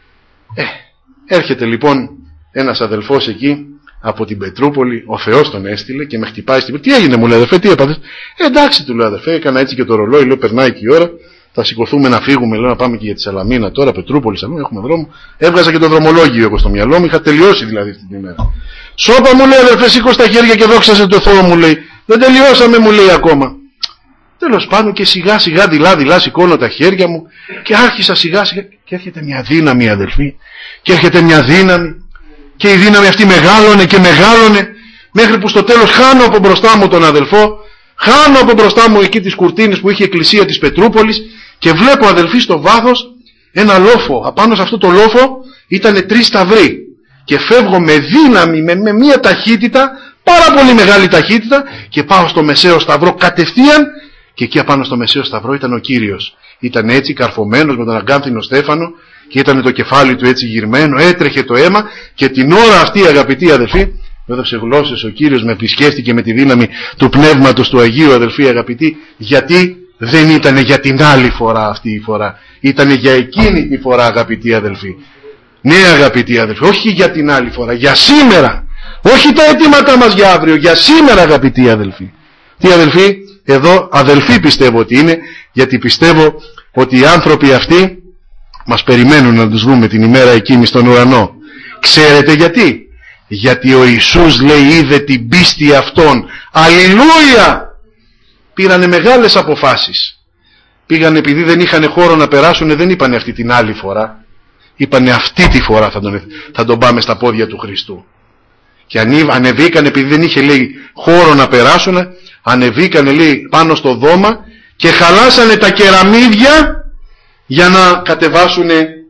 Ε, έρχεται λοιπόν ένας αδελφός εκεί από την Πετρούπολη, ο Θεός τον έστειλε και με χτυπάει στην πόρτα. Τι έγινε, μου λέει, αδερφέ, τι έπαθες? Ε, εντάξει, του λέω, αδερφέ, έκανα έτσι και το ρολόι, λέω, περνάει και η ώρα, θα σηκωθούμε να φύγουμε, λέω, να πάμε και για τη Σαλαμίνα τώρα, Πετρούπολη, Σαλαμίνα, έχουμε δρόμο. Έβγαζα και το δρομολόγιο εγώ στο μυαλό μου, είχα τελειώσει δηλαδή αυτή την ημέρα. Σώπα, μου λέει, αδερφέ, σήκω στα χέρια και δόξασε το Θεό, μου λέει. Δεν τελειώσαμε, μου λέει ακόμα. Τέλος πάντων και σιγά σιγά δειλά δειλά σηκώνω τα χέρια μου και άρχισα σιγά σιγά και έρχεται μια δύναμη, αδελφοί, και έρχεται μια δύναμη. Και η δύναμη αυτή μεγάλωνε και μεγάλωνε μέχρι που στο τέλος χάνω από μπροστά μου τον αδελφό, χάνω από μπροστά μου εκεί τις κουρτίνες που είχε η εκκλησία της Πετρούπολης και βλέπω, αδελφοί, στο βάθος ένα λόφο. Απάνω σε αυτό το λόφο ήταν τρεις σταυροί και φεύγω με δύναμη, με, με μια ταχύτητα, πάρα πολύ μεγάλη ταχύτητα, και πάω στο μεσαίο σταυρό κατευθείαν, και εκεί απάνω στο μεσαίο σταυρό ήταν ο Κύριος. Ήταν έτσι καρφωμένος με τον αγκάνθινο στέφανο και ήταν το κεφάλι του έτσι γυρμένο, έτρεχε το αίμα, και την ώρα αυτή, αγαπητοί αδελφοί, έδωσε γλώσσες ο Κύριος, με επισκέφτηκε με τη δύναμη του Πνεύματος του Αγίου, αδελφοί αγαπητοί, γιατί δεν ήταν για την άλλη φορά αυτή η φορά, ήταν για εκείνη τη φορά, αγαπητοί αδελφοί. Ναι, αγαπητοί αδελφοί, όχι για την άλλη φορά, για σήμερα, όχι τα αιτήματά μας για αύριο, για σήμερα, αγαπητοί αδελφοί. Τι αδελφοί, εδώ αδελφοί πιστεύω ότι είναι, γιατί πιστεύω ότι οι άνθρωποι αυτοί μας περιμένουν να τους δούμε την ημέρα εκείνη στον ουρανό. Ξέρετε γιατί? Γιατί ο Ιησούς, λέει, είδε την πίστη αυτών. Αλληλούια! Πήρανε μεγάλες αποφάσεις. Πήγαν, επειδή δεν είχαν χώρο να περάσουν, δεν είπανε αυτή την άλλη φορά. Είπανε αυτή τη φορά θα τον, θα τον πάμε στα πόδια του Χριστού. Και ανεβήκαν, επειδή δεν είχε, λέει, χώρο να περάσουν, ανεβήκανε, λέει, πάνω στο δώμα και χαλάσανε τα κεραμίδια για να κατεβάσουν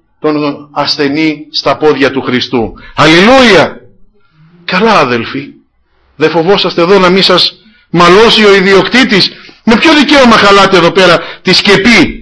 τον ασθενή στα πόδια του Χριστού. Αλληλούια! Καλά, αδελφοί, δεν φοβόσαστε εδώ να μην σας μαλώσει ο ιδιοκτήτης? Με ποιο δικαίωμα χαλάτε εδώ πέρα τη σκεπή?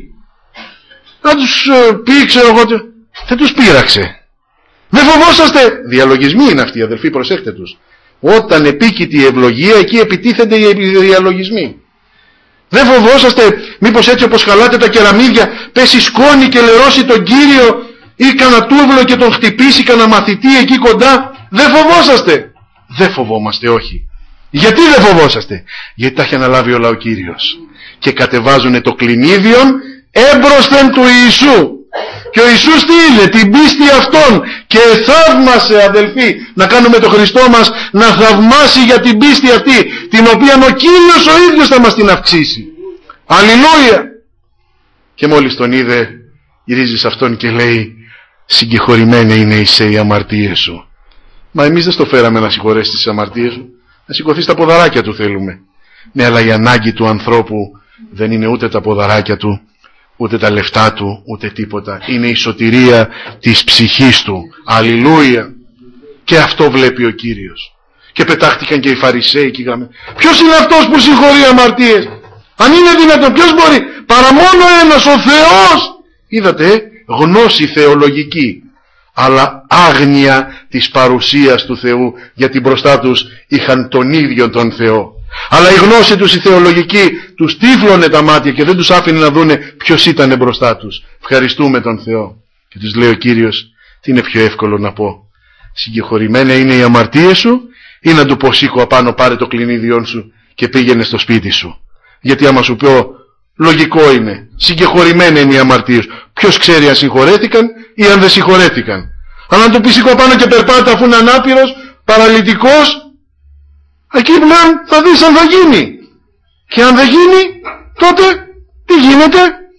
Να τους ε, πει, ξέρω εγώ, δεν τους πείραξε. Δεν φοβόσαστε? Διαλογισμοί είναι αυτοί, αδελφοί, προσέχτε τους. Όταν επίκειται η ευλογία, εκεί επιτίθενται οι διαλογισμοί. Δεν φοβόσαστε μήπως έτσι όπως χαλάτε τα κεραμίδια πέσει σκόνη και λερώσει τον Κύριο, ή κανένα τούβλο και τον χτυπήσει κανένα μαθητή εκεί κοντά? Δεν φοβόσαστε? Δεν φοβόμαστε, όχι. Γιατί δεν φοβόσαστε? Γιατί τα έχει αναλάβει όλα ο Κύριος. Και κατεβάζουν το κλινίδιον έμπροσθεν του Ιησού. Και ο Ιησούς τι είναι? Την πίστη αυτών. Και θαύμασε, αδελφοί, να κάνουμε το Χριστό μας να θαυμάσει για την πίστη αυτή, την οποία ο Κύριος ο ίδιος θα μας την αυξήσει. Αλληλούια! Και μόλις τον είδε, γυρίζει σε αυτόν και λέει, συγκεχωρημένοι είναι οι σε οι αμαρτίες σου. Μα εμείς δεν στο φέραμε να συγχωρέσει τις αμαρτίες σου. Να σηκωθεί στα ποδαράκια του θέλουμε. Ναι, αλλά η ανάγκη του ανθρώπου δεν είναι ούτε τα ποδαράκια του, ούτε τα λεφτά του, ούτε τίποτα. Είναι η σωτηρία της ψυχής του. Αλληλούια! Και αυτό βλέπει ο Κύριος. Και πετάχτηκαν και οι Φαρισαίοι και είχαμε, ποιος είναι αυτός που συγχωρεί αμαρτίες? Αν είναι δυνατόν, ποιος μπορεί? Παρά μόνο ένας, ο Θεός. Είδατε, γνώση θεολογική, αλλά άγνοια της παρουσίας του Θεού, γιατί μπροστά τους είχαν τον ίδιο τον Θεό. Αλλά η γνώση τους η θεολογική τους τύφλωνε τα μάτια και δεν τους άφηνε να δούνε ποιος ήταν μπροστά τους. Ευχαριστούμε τον Θεό. Και τους λέει ο Κύριος, τι είναι πιο εύκολο να πω? Συγκεχωρημένα είναι οι αμαρτίες σου, ή να του πω σήκω απάνω, πάρε το κλινίδιόν σου και πήγαινε στο σπίτι σου? Γιατί άμα σου πω, λογικό είναι, συγκεχωρημένα είναι οι αμαρτίες, ποιος ξέρει αν συγχωρέθηκαν ή αν δεν συγχωρέθηκαν? Αλλά αν του πει σήκω απάνω και περπάτα αφού είναι ανάπηρος, παραλυτικός, εκεί πλέον θα δεις αν θα γίνει. Και αν δεν γίνει, τότε τι γίνεται?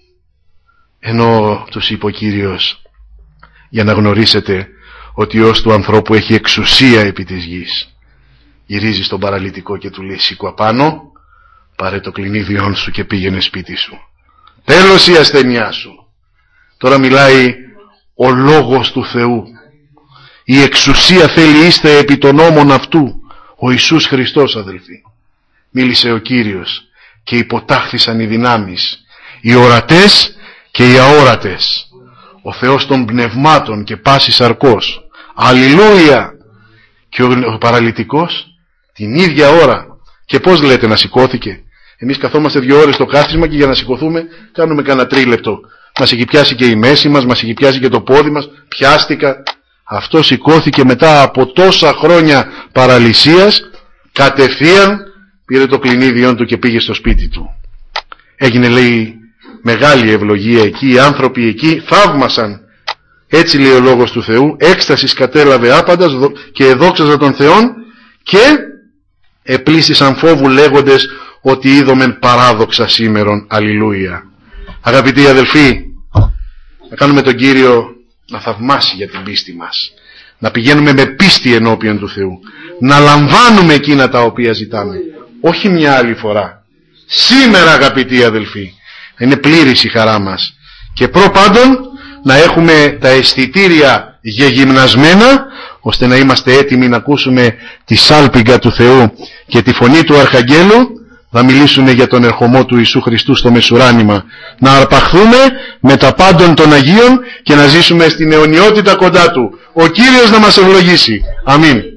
Ενώ τους είπε ο Κύριος, για να γνωρίσετε ότι ο Υιός του ανθρώπου έχει εξουσία επί της γης. Γυρίζει στον παραλυτικό και του λέει, σήκω απάνω, πάρε το κλινίδιόν σου και πήγαινε σπίτι σου. Τέλος η ασθενειά σου. Τώρα μιλάει ο Λόγος του Θεού. Η εξουσία θέλει είστε επί των νόμων αυτού. Ο Ιησούς Χριστός, αδελφοί. Μίλησε ο Κύριος και υποτάχθησαν οι δυνάμεις, οι ορατές και οι αόρατες. Ο Θεός των πνευμάτων και πάσης αρκός. Αλληλούια. Και ο παραλυτικός την ίδια ώρα. Και πώς λέτε να σηκώθηκε? Εμείς καθόμαστε δύο ώρες στο κάθισμα και για να σηκωθούμε κάνουμε κανένα τρίλεπτο. Μας έχει πιάσει και η μέση μας, μας έχει πιάσει και το πόδι μας, πιάστηκα. Αυτό σηκώθηκε μετά από τόσα χρόνια παραλυσίας, κατευθείαν πήρε το κλινίδιον του και πήγε στο σπίτι του. Έγινε, λέει, μεγάλη ευλογία εκεί, οι άνθρωποι εκεί θαύμασαν. Έτσι λέει ο λόγος του Θεού, έκστασης κατέλαβε άπαντας και εδόξαζα τον Θεόν και επλήσισαν φόβου λέγοντες ότι είδομεν παράδοξα σήμερον. Αλληλούια. Αγαπητοί αδελφοί, να κάνουμε τον Κύριο να θαυμάσει για την πίστη μας, να πηγαίνουμε με πίστη ενώπιον του Θεού, να λαμβάνουμε εκείνα τα οποία ζητάμε, όχι μια άλλη φορά. Σήμερα, αγαπητοί αδελφοί, είναι πλήρης η χαρά μας και προπάντων να έχουμε τα αισθητήρια γεγυμνασμένα, ώστε να είμαστε έτοιμοι να ακούσουμε τη σάλπιγγα του Θεού και τη φωνή του Αρχαγγέλου. Θα μιλήσουμε για τον ερχομό του Ιησού Χριστού στο μεσουράνημα. Να αρπαχθούμε με τα πάντων των Αγίων και να ζήσουμε στην αιωνιότητα κοντά Του. Ο Κύριος να μας ευλογήσει. Αμήν.